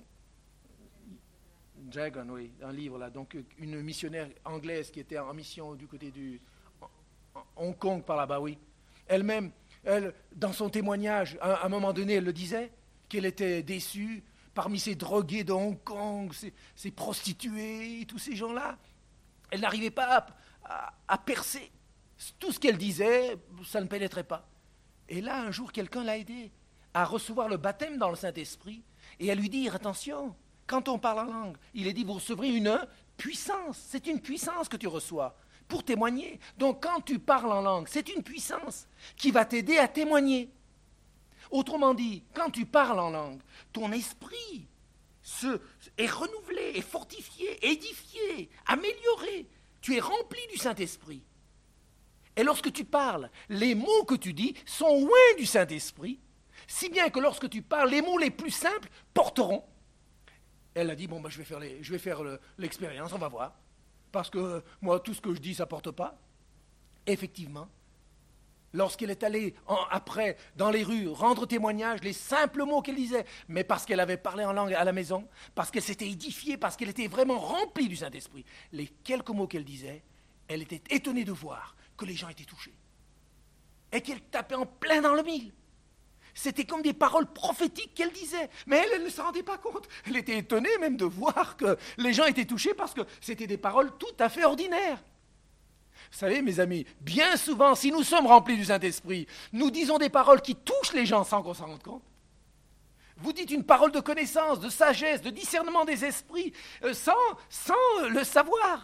Dragon, oui, un livre, là. Donc, une missionnaire anglaise qui était en mission du côté du Hong Kong, par là-bas, oui. Elle-même, dans son témoignage, à un moment donné, elle le disait, qu'elle était déçue parmi ces drogués de Hong Kong, ces prostituées, tous ces gens-là. Elle n'arrivait pas à percer. Tout ce qu'elle disait, ça ne pénétrait pas. Et là, un jour, quelqu'un l'a aidé à recevoir le baptême dans le Saint-Esprit et à lui dire, attention, quand on parle en langue, il est dit, vous recevrez une puissance. C'est une puissance que tu reçois pour témoigner. Donc, quand tu parles en langue, c'est une puissance qui va t'aider à témoigner. Autrement dit, quand tu parles en langue, ton esprit est renouvelé, est fortifié, édifié, amélioré. Tu es rempli du Saint-Esprit. Et lorsque tu parles, les mots que tu dis sont loin du Saint-Esprit, si bien que lorsque tu parles, les mots les plus simples porteront. Elle a dit, bon, je vais faire l'expérience, on va voir. Parce que moi, tout ce que je dis, ça ne porte pas. Effectivement, lorsqu'elle est allée après dans les rues rendre témoignage, les simples mots qu'elle disait, mais parce qu'elle avait parlé en langue à la maison, parce qu'elle s'était édifiée, parce qu'elle était vraiment remplie du Saint-Esprit, les quelques mots qu'elle disait, elle était étonnée de voir que les gens étaient touchés. Et qu'elle tapait en plein dans le mille. C'était comme des paroles prophétiques qu'elle disait. Mais elle ne se rendait pas compte. Elle était étonnée même de voir que les gens étaient touchés parce que c'était des paroles tout à fait ordinaires. Vous savez, mes amis, bien souvent, si nous sommes remplis du Saint-Esprit, nous disons des paroles qui touchent les gens sans qu'on s'en rende compte. Vous dites une parole de connaissance, de sagesse, de discernement des esprits, sans le savoir.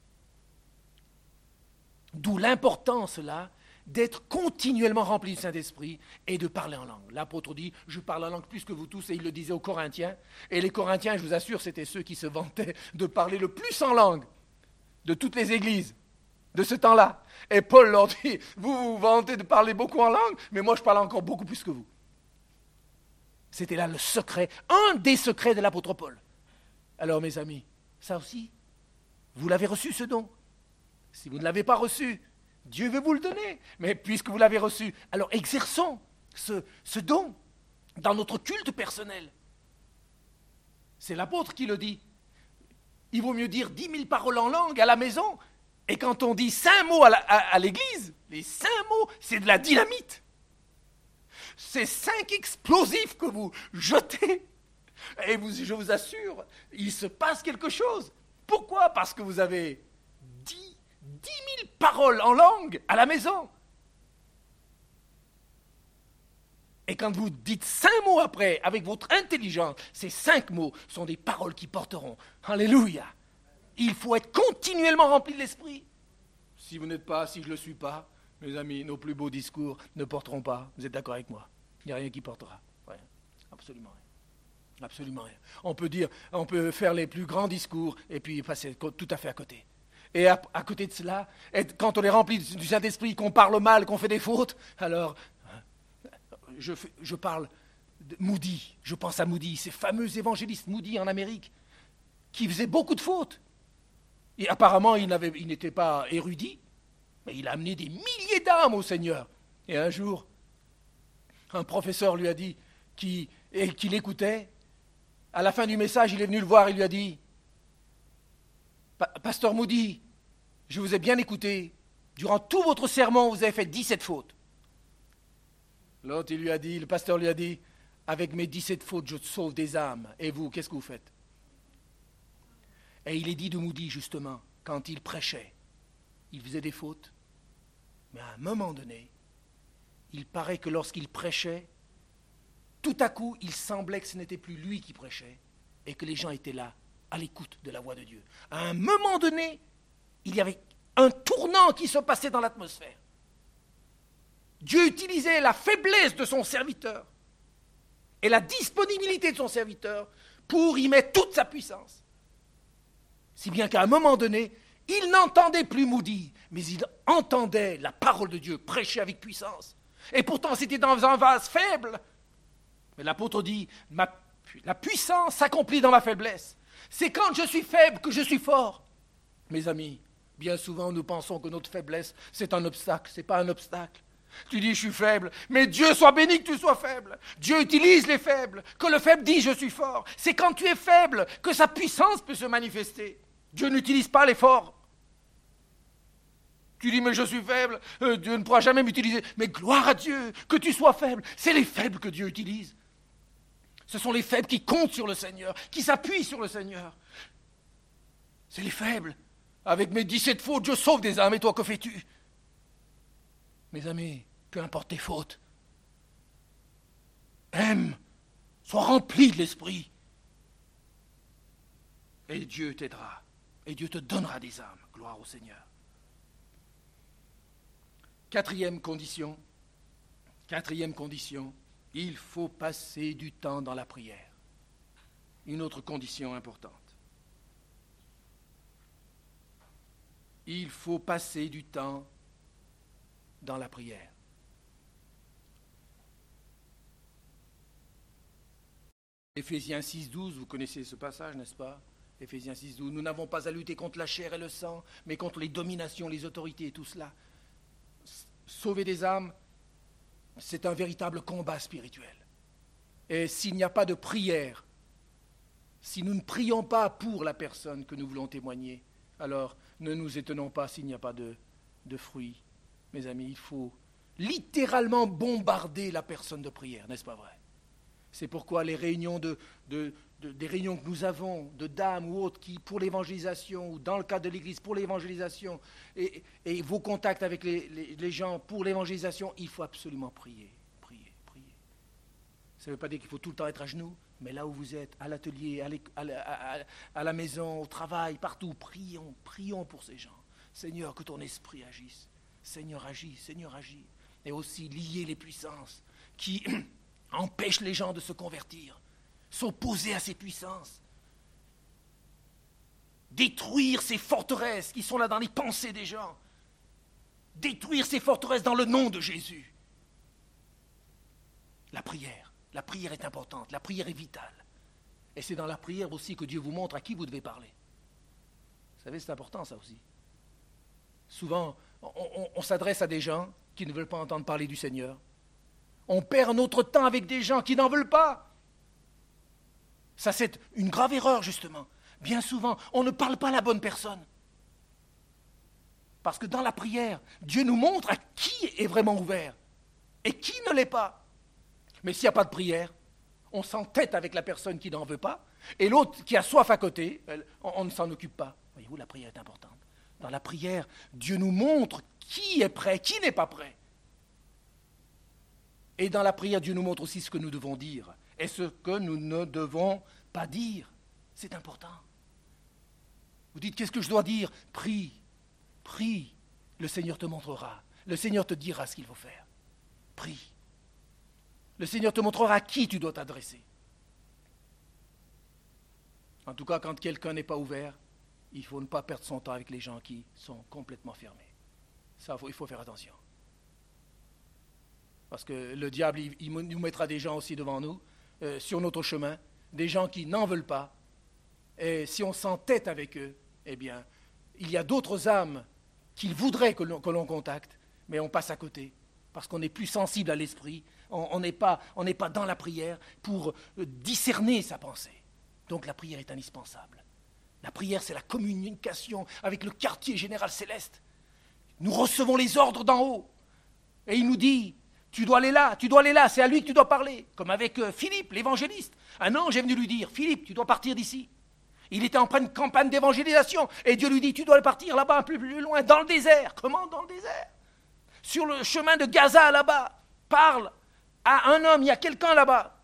D'où l'importance, là, d'être continuellement rempli du Saint-Esprit et de parler en langue. L'apôtre dit, je parle en langue plus que vous tous, et il le disait aux Corinthiens. Et les Corinthiens, je vous assure, c'était ceux qui se vantaient de parler le plus en langue de toutes les églises de ce temps-là. Et Paul leur dit, vous vous vantez de parler beaucoup en langue, mais moi je parle encore beaucoup plus que vous. C'était là le secret, un des secrets de l'apôtre Paul. Alors mes amis, ça aussi, vous l'avez reçu ce don. Si vous ne l'avez pas reçu, Dieu veut vous le donner. Mais puisque vous l'avez reçu, alors exerçons ce don dans notre culte personnel. C'est l'apôtre qui le dit. Il vaut mieux dire 10 000 paroles en langue à la maison. Et quand on dit 5 mots à l'église, les 5 mots, c'est de la dynamite. C'est 5 explosifs que vous jetez. Et je vous assure, il se passe quelque chose. Pourquoi ? Parce que vous avez 10 000 paroles en langue à la maison. Et quand vous dites 5 mots après, avec votre intelligence, ces 5 mots sont des paroles qui porteront. Alléluia. Il faut être continuellement rempli de l'esprit. Si vous n'êtes pas, si je ne le suis pas, mes amis, nos plus beaux discours ne porteront pas. Vous êtes d'accord avec moi ? Il n'y a rien qui portera. Rien. Absolument rien. Absolument rien. On peut faire les plus grands discours et puis passer tout à fait à côté. Et à côté de cela, quand on est rempli du Saint-Esprit, qu'on parle mal, qu'on fait des fautes, alors je parle de Moody, je pense à Moody, ces fameux évangélistes Moody en Amérique, qui faisait beaucoup de fautes. Et apparemment, il n'était pas érudit, mais il a amené des milliers d'âmes au Seigneur. Et un jour, un professeur lui a dit, qu'il écoutait, à la fin du message, il est venu le voir, il lui a dit, Pasteur Moody, je vous ai bien écouté, durant tout votre sermon, vous avez fait 17 fautes. L'autre, le pasteur lui a dit, avec mes 17 fautes, je sauve des âmes. Et vous, qu'est-ce que vous faites ? Et il est dit de Moody, justement, quand il prêchait, il faisait des fautes, mais à un moment donné, il paraît que lorsqu'il prêchait, tout à coup, il semblait que ce n'était plus lui qui prêchait, et que les gens étaient là, à l'écoute de la voix de Dieu. À un moment donné, il y avait un tournant qui se passait dans l'atmosphère. Dieu utilisait la faiblesse de son serviteur et la disponibilité de son serviteur pour y mettre toute sa puissance. Si bien qu'à un moment donné, il n'entendait plus Moody, mais il entendait la parole de Dieu prêcher avec puissance. Et pourtant, c'était dans un vase faible. Mais l'apôtre dit, la puissance s'accomplit dans ma faiblesse. C'est quand je suis faible que je suis fort. Mes amis, bien souvent, nous pensons que notre faiblesse, c'est un obstacle. Ce n'est pas un obstacle. Tu dis, je suis faible, mais Dieu soit béni que tu sois faible. Dieu utilise les faibles. Que le faible dit, je suis fort. C'est quand tu es faible que sa puissance peut se manifester. Dieu n'utilise pas les forts. Tu dis, mais je suis faible, Dieu ne pourra jamais m'utiliser. Mais gloire à Dieu, que tu sois faible. C'est les faibles que Dieu utilise. Ce sont les faibles qui comptent sur le Seigneur, qui s'appuient sur le Seigneur. C'est les faibles. Avec mes 17 fautes, je sauve des âmes. Et toi, que fais-tu ? Mes amis, peu importe tes fautes, aime, sois rempli de l'esprit. Et Dieu t'aidera. Et Dieu te donnera des âmes. Gloire au Seigneur. Quatrième condition, il faut passer du temps dans la prière. Une autre condition importante. Il faut passer du temps dans la prière. Éphésiens 6,12, vous connaissez ce passage, n'est-ce pas ? Éphésiens 6,12, nous n'avons pas à lutter contre la chair et le sang, mais contre les dominations, les autorités et tout cela. Sauver des âmes, c'est un véritable combat spirituel. Et s'il n'y a pas de prière, si nous ne prions pas pour la personne que nous voulons témoigner, alors ne nous étonnons pas s'il n'y a pas de fruits. Mes amis, il faut littéralement bombarder la personne de prière, n'est-ce pas vrai ? C'est pourquoi les réunions des réunions que nous avons, de dames ou autres, qui pour l'évangélisation, ou dans le cadre de l'Église pour l'évangélisation, et vos contacts avec les gens pour l'évangélisation, il faut absolument prier. Ça ne veut pas dire qu'il faut tout le temps être à genoux, mais là où vous êtes, à l'atelier, à la maison, au travail, partout, prions pour ces gens. Seigneur, que ton esprit agisse. Seigneur, agis. Et aussi lier les puissances qui empêchent les gens de se convertir. S'opposer à ces puissances. Détruire ces forteresses qui sont là dans les pensées des gens. Détruire ces forteresses dans le nom de Jésus. La prière est importante, la prière est vitale. Et c'est dans la prière aussi que Dieu vous montre à qui vous devez parler. Vous savez, c'est important ça aussi. Souvent, on s'adresse à des gens qui ne veulent pas entendre parler du Seigneur. On perd notre temps avec des gens qui n'en veulent pas. Ça, c'est une grave erreur, justement. Bien souvent, on ne parle pas à la bonne personne. Parce que dans la prière, Dieu nous montre à qui est vraiment ouvert et qui ne l'est pas. Mais s'il n'y a pas de prière, on s'entête avec la personne qui n'en veut pas, et l'autre qui a soif à côté, on ne s'en occupe pas. Voyez-vous, la prière est importante. Dans la prière, Dieu nous montre qui est prêt, qui n'est pas prêt. Et dans la prière, Dieu nous montre aussi ce que nous devons dire et ce que nous ne devons pas dire. C'est important. Vous dites, qu'est-ce que je dois dire? Prie, prie. Le Seigneur te montrera. Le Seigneur te dira ce qu'il faut faire. Prie. Le Seigneur te montrera à qui tu dois t'adresser. En tout cas, quand quelqu'un n'est pas ouvert, il faut ne pas perdre son temps avec les gens qui sont complètement fermés. Ça, il faut faire attention. Parce que le diable, il nous mettra des gens aussi devant nous, sur notre chemin, des gens qui n'en veulent pas. Et si on s'entête avec eux, eh bien, il y a d'autres âmes qu'il voudrait que l'on contacte, mais on passe à côté, parce qu'on est plus sensible à l'esprit, on n'est pas dans la prière pour discerner sa pensée. Donc la prière est indispensable. La prière, c'est la communication avec le quartier général céleste. Nous recevons les ordres d'en haut, et il nous dit, tu dois aller là, c'est à lui que tu dois parler. Comme avec Philippe, l'évangéliste. Un ange est venu lui dire, Philippe, tu dois partir d'ici. Il était en pleine campagne d'évangélisation, et Dieu lui dit, tu dois partir là-bas, un peu plus loin, dans le désert. Comment dans le désert? Sur le chemin de Gaza, là-bas. Parle à un homme, il y a quelqu'un là-bas.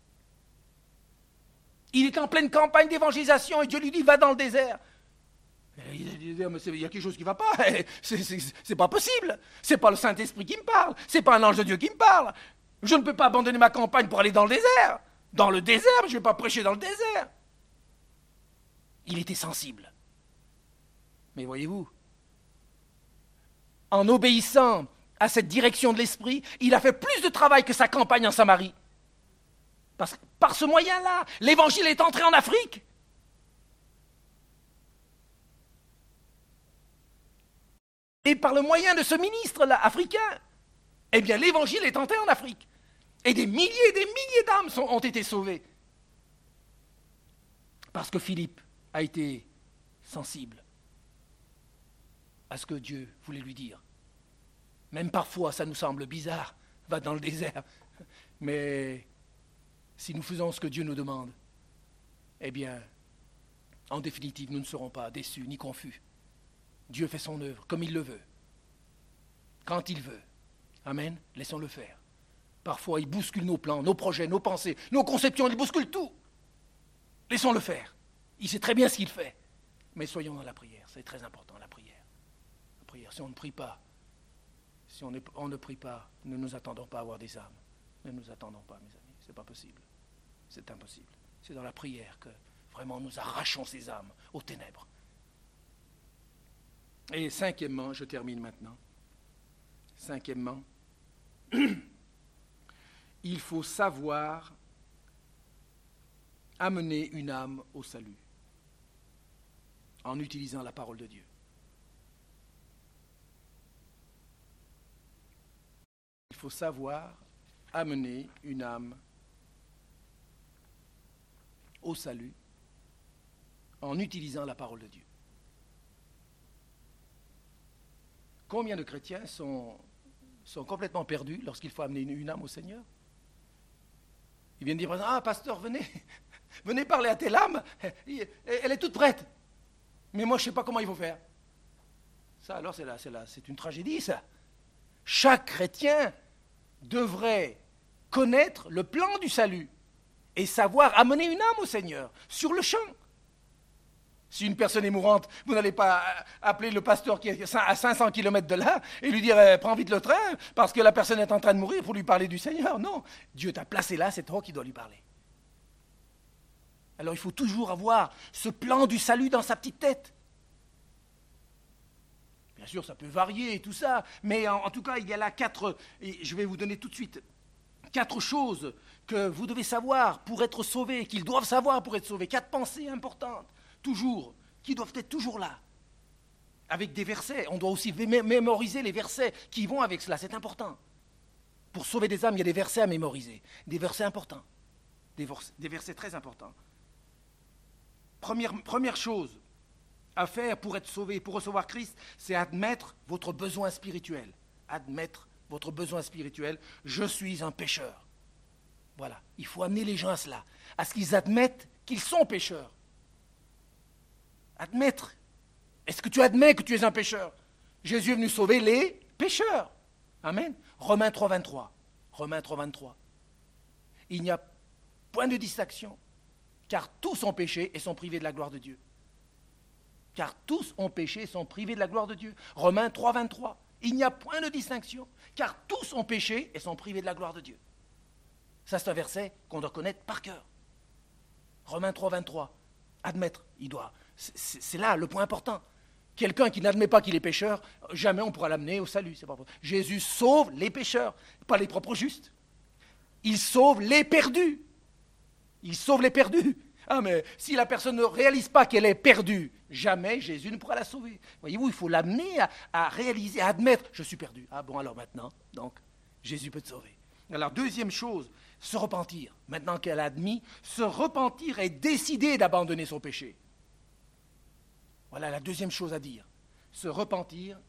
Il est en pleine campagne d'évangélisation, et Dieu lui dit, va dans le désert. Il y a quelque chose qui ne va pas, c'est pas possible. C'est pas le Saint-Esprit qui me parle, c'est pas un ange de Dieu qui me parle. Je ne peux pas abandonner ma campagne pour aller dans le désert. Dans le désert, je ne vais pas prêcher dans le désert. Il était sensible. Mais voyez-vous, en obéissant à cette direction de l'Esprit, il a fait plus de travail que sa campagne en Samarie. Parce que par ce moyen-là, l'Évangile est entré en Afrique. Et par le moyen de ce ministre-là, africain, eh bien, l'Évangile est entré en Afrique. Et des milliers d'âmes ont été sauvées. Parce que Philippe a été sensible à ce que Dieu voulait lui dire. Même parfois, ça nous semble bizarre, va dans le désert. Mais si nous faisons ce que Dieu nous demande, eh bien, en définitive, nous ne serons pas déçus ni confus. Dieu fait son œuvre comme il le veut, quand il veut. Amen, laissons-le faire. Parfois, il bouscule nos plans, nos projets, nos pensées, nos conceptions, il bouscule tout. Laissons-le faire. Il sait très bien ce qu'il fait. Mais soyons dans la prière, c'est très important, la prière. La prière, si on ne prie pas, si on ne prie pas, ne nous attendons pas à avoir des âmes. Ne nous attendons pas, mes amis, c'est pas possible. C'est impossible. C'est dans la prière que vraiment nous arrachons ces âmes aux ténèbres. Et cinquièmement, je termine maintenant. Cinquièmement, il faut savoir amener une âme au salut en utilisant la parole de Dieu. Il faut savoir amener une âme au salut en utilisant la parole de Dieu. Combien de chrétiens sont complètement perdus lorsqu'il faut amener une âme au Seigneur? Ils viennent dire, ah, pasteur, venez parler à telle âme, elle est toute prête. Mais moi, je ne sais pas comment il faut faire. Ça, alors, c'est une tragédie, ça. Chaque chrétien devrait connaître le plan du salut et savoir amener une âme au Seigneur, sur le champ. Si une personne est mourante, vous n'allez pas appeler le pasteur qui est à 500 km de là et lui dire « Prends vite le train parce que la personne est en train de mourir pour lui parler du Seigneur. » Non, Dieu t'a placé là, c'est toi qui dois lui parler. Alors il faut toujours avoir ce plan du salut dans sa petite tête. Bien sûr, ça peut varier et tout ça, mais en tout cas, il y a là et je vais vous donner tout de suite 4 choses que vous devez savoir pour être sauvés, qu'ils doivent savoir pour être sauvés. 4 pensées importantes. Toujours, qui doivent être toujours là. avec des versets. On doit aussi mémoriser les versets qui vont avec cela, c'est important. Pour sauver des âmes, il y a des versets à mémoriser, des versets importants, des versets très importants. Première chose à faire pour être sauvé, pour recevoir Christ, c'est admettre votre besoin spirituel. Admettre votre besoin spirituel. Je suis un pécheur. Voilà, il faut amener les gens à cela, à ce qu'ils admettent qu'ils sont pécheurs. Admettre. Est-ce que tu admets que tu es un pécheur? Jésus est venu sauver les pécheurs. Amen. Romains 3,23. Romains 3,23. Il n'y a point de distinction, car tous ont péché et sont privés de la gloire de Dieu. Car tous ont péché et sont privés de la gloire de Dieu. Romains 3,23. Il n'y a point de distinction, car tous ont péché et sont privés de la gloire de Dieu. Ça, c'est un verset qu'on doit connaître par cœur. Romains 3,23. Admettre, c'est là le point important. Quelqu'un qui n'admet pas qu'il est pécheur, jamais on pourra l'amener au salut. C'est pas possible. Jésus sauve les pécheurs, pas les propres justes. Il sauve les perdus. Il sauve les perdus. Ah, mais si la personne ne réalise pas qu'elle est perdue, jamais Jésus ne pourra la sauver. Voyez-vous, il faut l'amener à réaliser, à admettre, je suis perdu. Ah bon, alors maintenant, donc, Jésus peut te sauver. Alors, deuxième chose, se repentir. Maintenant qu'elle a admis, se repentir et décider d'abandonner son péché. Voilà la deuxième chose à dire. Se repentir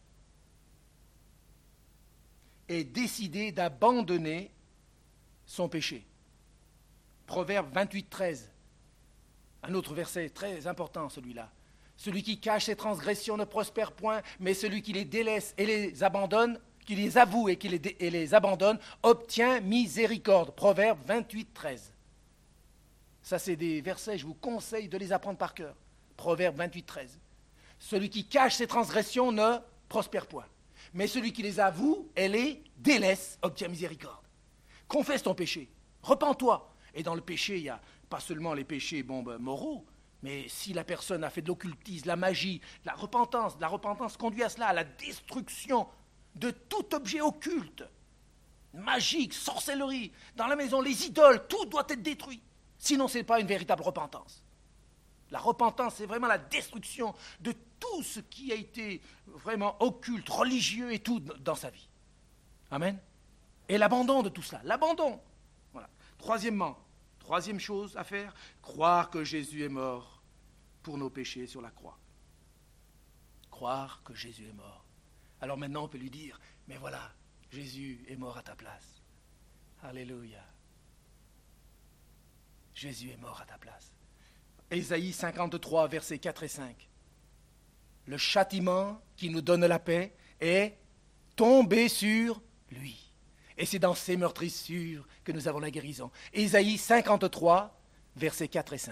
et décider d'abandonner son péché. Proverbe 28, 13. Un autre verset très important, celui-là. Celui qui cache ses transgressions ne prospère point, mais celui qui les délaisse et les abandonne, qui les avoue et qui les abandonne, obtient miséricorde. Proverbe 28, 13. Ça, c'est des versets, je vous conseille de les apprendre par cœur. Proverbe 28, 13. Celui qui cache ses transgressions ne prospère point, mais celui qui les avoue et les délaisse obtient miséricorde. Confesse ton péché, repens-toi. Et dans le péché, il n'y a pas seulement les péchés moraux, mais si la personne a fait de l'occultisme, la magie, la repentance conduit à cela, à la destruction de tout objet occulte, magique, sorcellerie, dans la maison, les idoles, tout doit être détruit. Sinon, ce n'est pas une véritable repentance. La repentance, c'est vraiment la destruction de tout ce qui a été vraiment occulte, religieux et tout dans sa vie. Amen. Et l'abandon de tout cela, l'abandon. Voilà. Troisième chose à faire, croire que Jésus est mort pour nos péchés sur la croix. Croire que Jésus est mort. Alors maintenant, on peut lui dire, mais voilà, Jésus est mort à ta place. Alléluia. Jésus est mort à ta place. Ésaïe 53, versets 4 et 5. Le châtiment qui nous donne la paix est tombé sur lui. Et c'est dans ses meurtrissures que nous avons la guérison. Ésaïe 53, versets 4 et 5.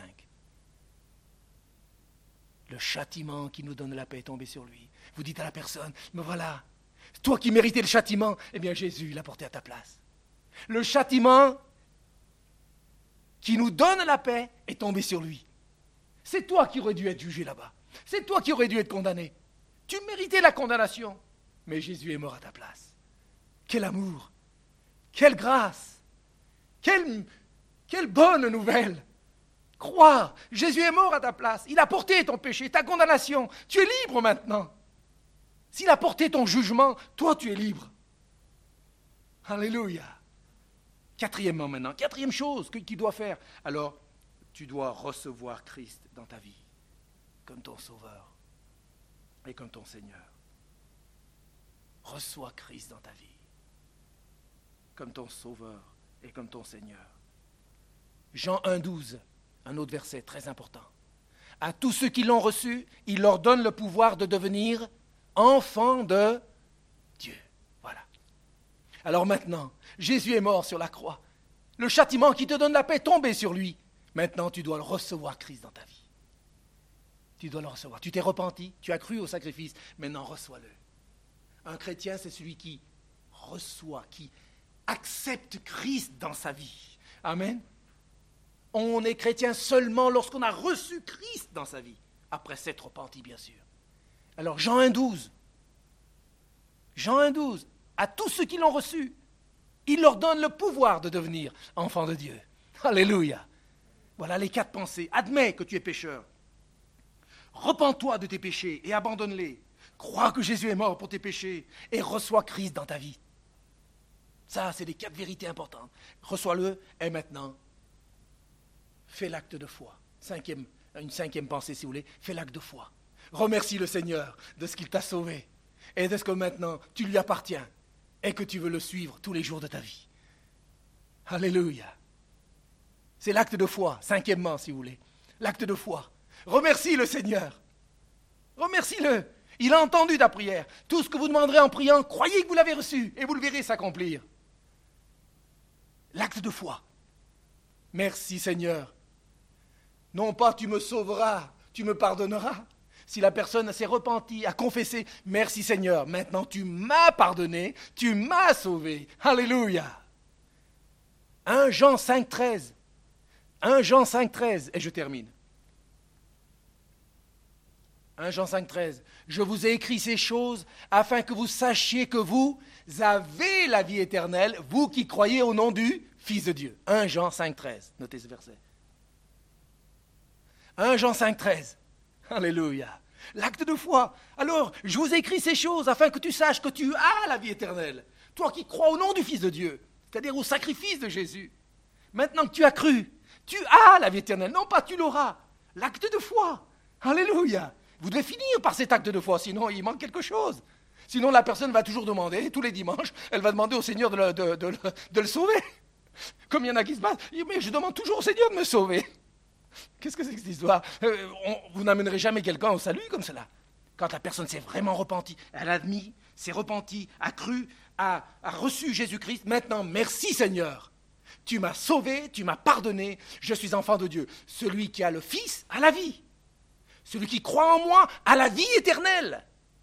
Le châtiment qui nous donne la paix est tombé sur lui. Vous dites à la personne, mais voilà, toi qui méritais le châtiment, eh bien Jésus l'a porté à ta place. Le châtiment qui nous donne la paix est tombé sur lui. C'est toi qui aurais dû être jugé là-bas. C'est toi qui aurais dû être condamné. Tu méritais la condamnation, mais Jésus est mort à ta place. Quel amour, quelle grâce, quelle bonne nouvelle. Crois, Jésus est mort à ta place. Il a porté ton péché, ta condamnation. Tu es libre maintenant. S'il a porté ton jugement, toi tu es libre. Alléluia. Quatrièmement maintenant, quatrième chose qu'il doit faire. Alors, tu dois recevoir Christ dans ta vie, comme ton Sauveur et comme ton Seigneur. Reçois Christ dans ta vie, comme ton Sauveur et comme ton Seigneur. Jean 1,12, un autre verset très important. À tous ceux qui l'ont reçu, il leur donne le pouvoir de devenir enfants de Dieu. Voilà. Alors maintenant, Jésus est mort sur la croix. Le châtiment qui te donne la paix est tombé sur lui. Maintenant, tu dois le recevoir, Christ, dans ta vie. Tu dois le recevoir. Tu t'es repenti, tu as cru au sacrifice, maintenant reçois-le. Un chrétien, c'est celui qui reçoit, qui accepte Christ dans sa vie. Amen. On est chrétien seulement lorsqu'on a reçu Christ dans sa vie, après s'être repenti, bien sûr. Alors, Jean 1,12. Jean 1,12. À tous ceux qui l'ont reçu, il leur donne le pouvoir de devenir enfants de Dieu. Alléluia. Voilà les 4 pensées. Admets que tu es pécheur. Repens-toi de tes péchés et abandonne-les. Crois que Jésus est mort pour tes péchés et reçois Christ dans ta vie. Ça, c'est les 4 vérités importantes. Reçois-le et maintenant, fais l'acte de foi. Une cinquième pensée, si vous voulez, fais l'acte de foi. Remercie le Seigneur de ce qu'il t'a sauvé et de ce que maintenant tu lui appartiens et que tu veux le suivre tous les jours de ta vie. Alléluia. C'est l'acte de foi, 5e, si vous voulez. L'acte de foi. Remercie le Seigneur. Remercie-le. Il a entendu ta prière. Tout ce que vous demanderez en priant, croyez que vous l'avez reçu et vous le verrez s'accomplir. L'acte de foi. Merci Seigneur. Non pas tu me sauveras, tu me pardonneras. Si la personne s'est repentie, a confessé, merci Seigneur, maintenant tu m'as pardonné, tu m'as sauvé. Alléluia. 1 Jean 5,13. 1 Jean 5,13, et je termine. 1 Jean 5,13. Je vous ai écrit ces choses afin que vous sachiez que vous avez la vie éternelle, vous qui croyez au nom du Fils de Dieu. 1 Jean 5,13. Notez ce verset. 1 Jean 5,13. Alléluia. L'acte de foi. Alors, je vous ai écrit ces choses afin que tu saches que tu as la vie éternelle. Toi qui crois au nom du Fils de Dieu, c'est-à-dire au sacrifice de Jésus. Maintenant que tu as cru, tu as la vie éternelle. Non pas tu l'auras. L'acte de foi. Alléluia. Vous devez finir par cet acte de foi, sinon il manque quelque chose. Sinon la personne va toujours demander, tous les dimanches, elle va demander au Seigneur de le sauver. Comme il y en a qui se battent, mais je demande toujours au Seigneur de me sauver. Qu'est-ce que c'est que cette histoire? Vous n'amènerez jamais quelqu'un au salut comme cela. Quand la personne s'est vraiment repentie, elle a admis, s'est repentie, a cru, a reçu Jésus-Christ. Maintenant, merci Seigneur. Tu m'as sauvé, tu m'as pardonné, je suis enfant de Dieu. Celui qui a le Fils a la vie. Celui qui croit en moi a la vie éternelle.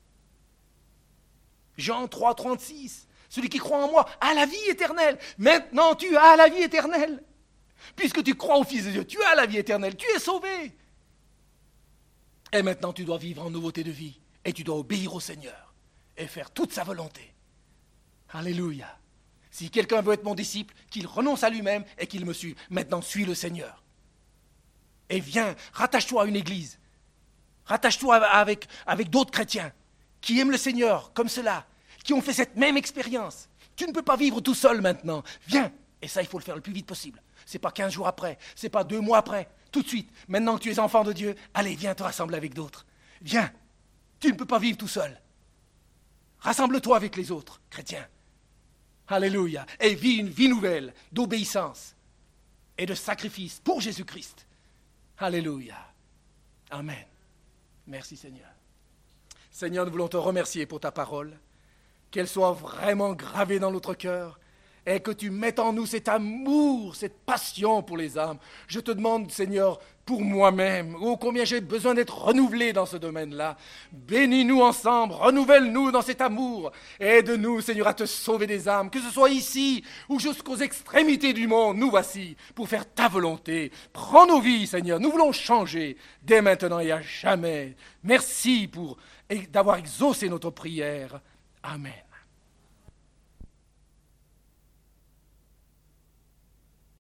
Jean 3, 36. Celui qui croit en moi a la vie éternelle. Maintenant, tu as la vie éternelle. Puisque tu crois au Fils de Dieu, tu as la vie éternelle, tu es sauvé. Et maintenant, tu dois vivre en nouveauté de vie. Et tu dois obéir au Seigneur et faire toute sa volonté. Alléluia. Si quelqu'un veut être mon disciple, qu'il renonce à lui-même et qu'il me suive. Maintenant, suis le Seigneur. Et viens, rattache-toi à une église. Rattache-toi avec d'autres chrétiens qui aiment le Seigneur comme cela, qui ont fait cette même expérience. Tu ne peux pas vivre tout seul maintenant. Viens. Et ça, il faut le faire le plus vite possible. Ce n'est pas 15 jours après, ce n'est pas 2 mois après, tout de suite. Maintenant que tu es enfant de Dieu, allez, viens te rassembler avec d'autres. Viens. Tu ne peux pas vivre tout seul. Rassemble-toi avec les autres chrétiens. Alléluia. Et vis une vie nouvelle d'obéissance et de sacrifice pour Jésus-Christ. Alléluia. Amen. Merci Seigneur. Seigneur, nous voulons te remercier pour ta parole, qu'elle soit vraiment gravée dans notre cœur et que tu mettes en nous cet amour, cette passion pour les âmes. Je te demande, Seigneur, pour moi-même, oh combien j'ai besoin d'être renouvelé dans ce domaine-là. Bénis-nous ensemble, renouvelle-nous dans cet amour. Aide-nous, Seigneur, à te sauver des âmes, que ce soit ici ou jusqu'aux extrémités du monde. Nous voici pour faire ta volonté. Prends nos vies, Seigneur, nous voulons changer dès maintenant et à jamais. Merci d'avoir exaucé notre prière. Amen.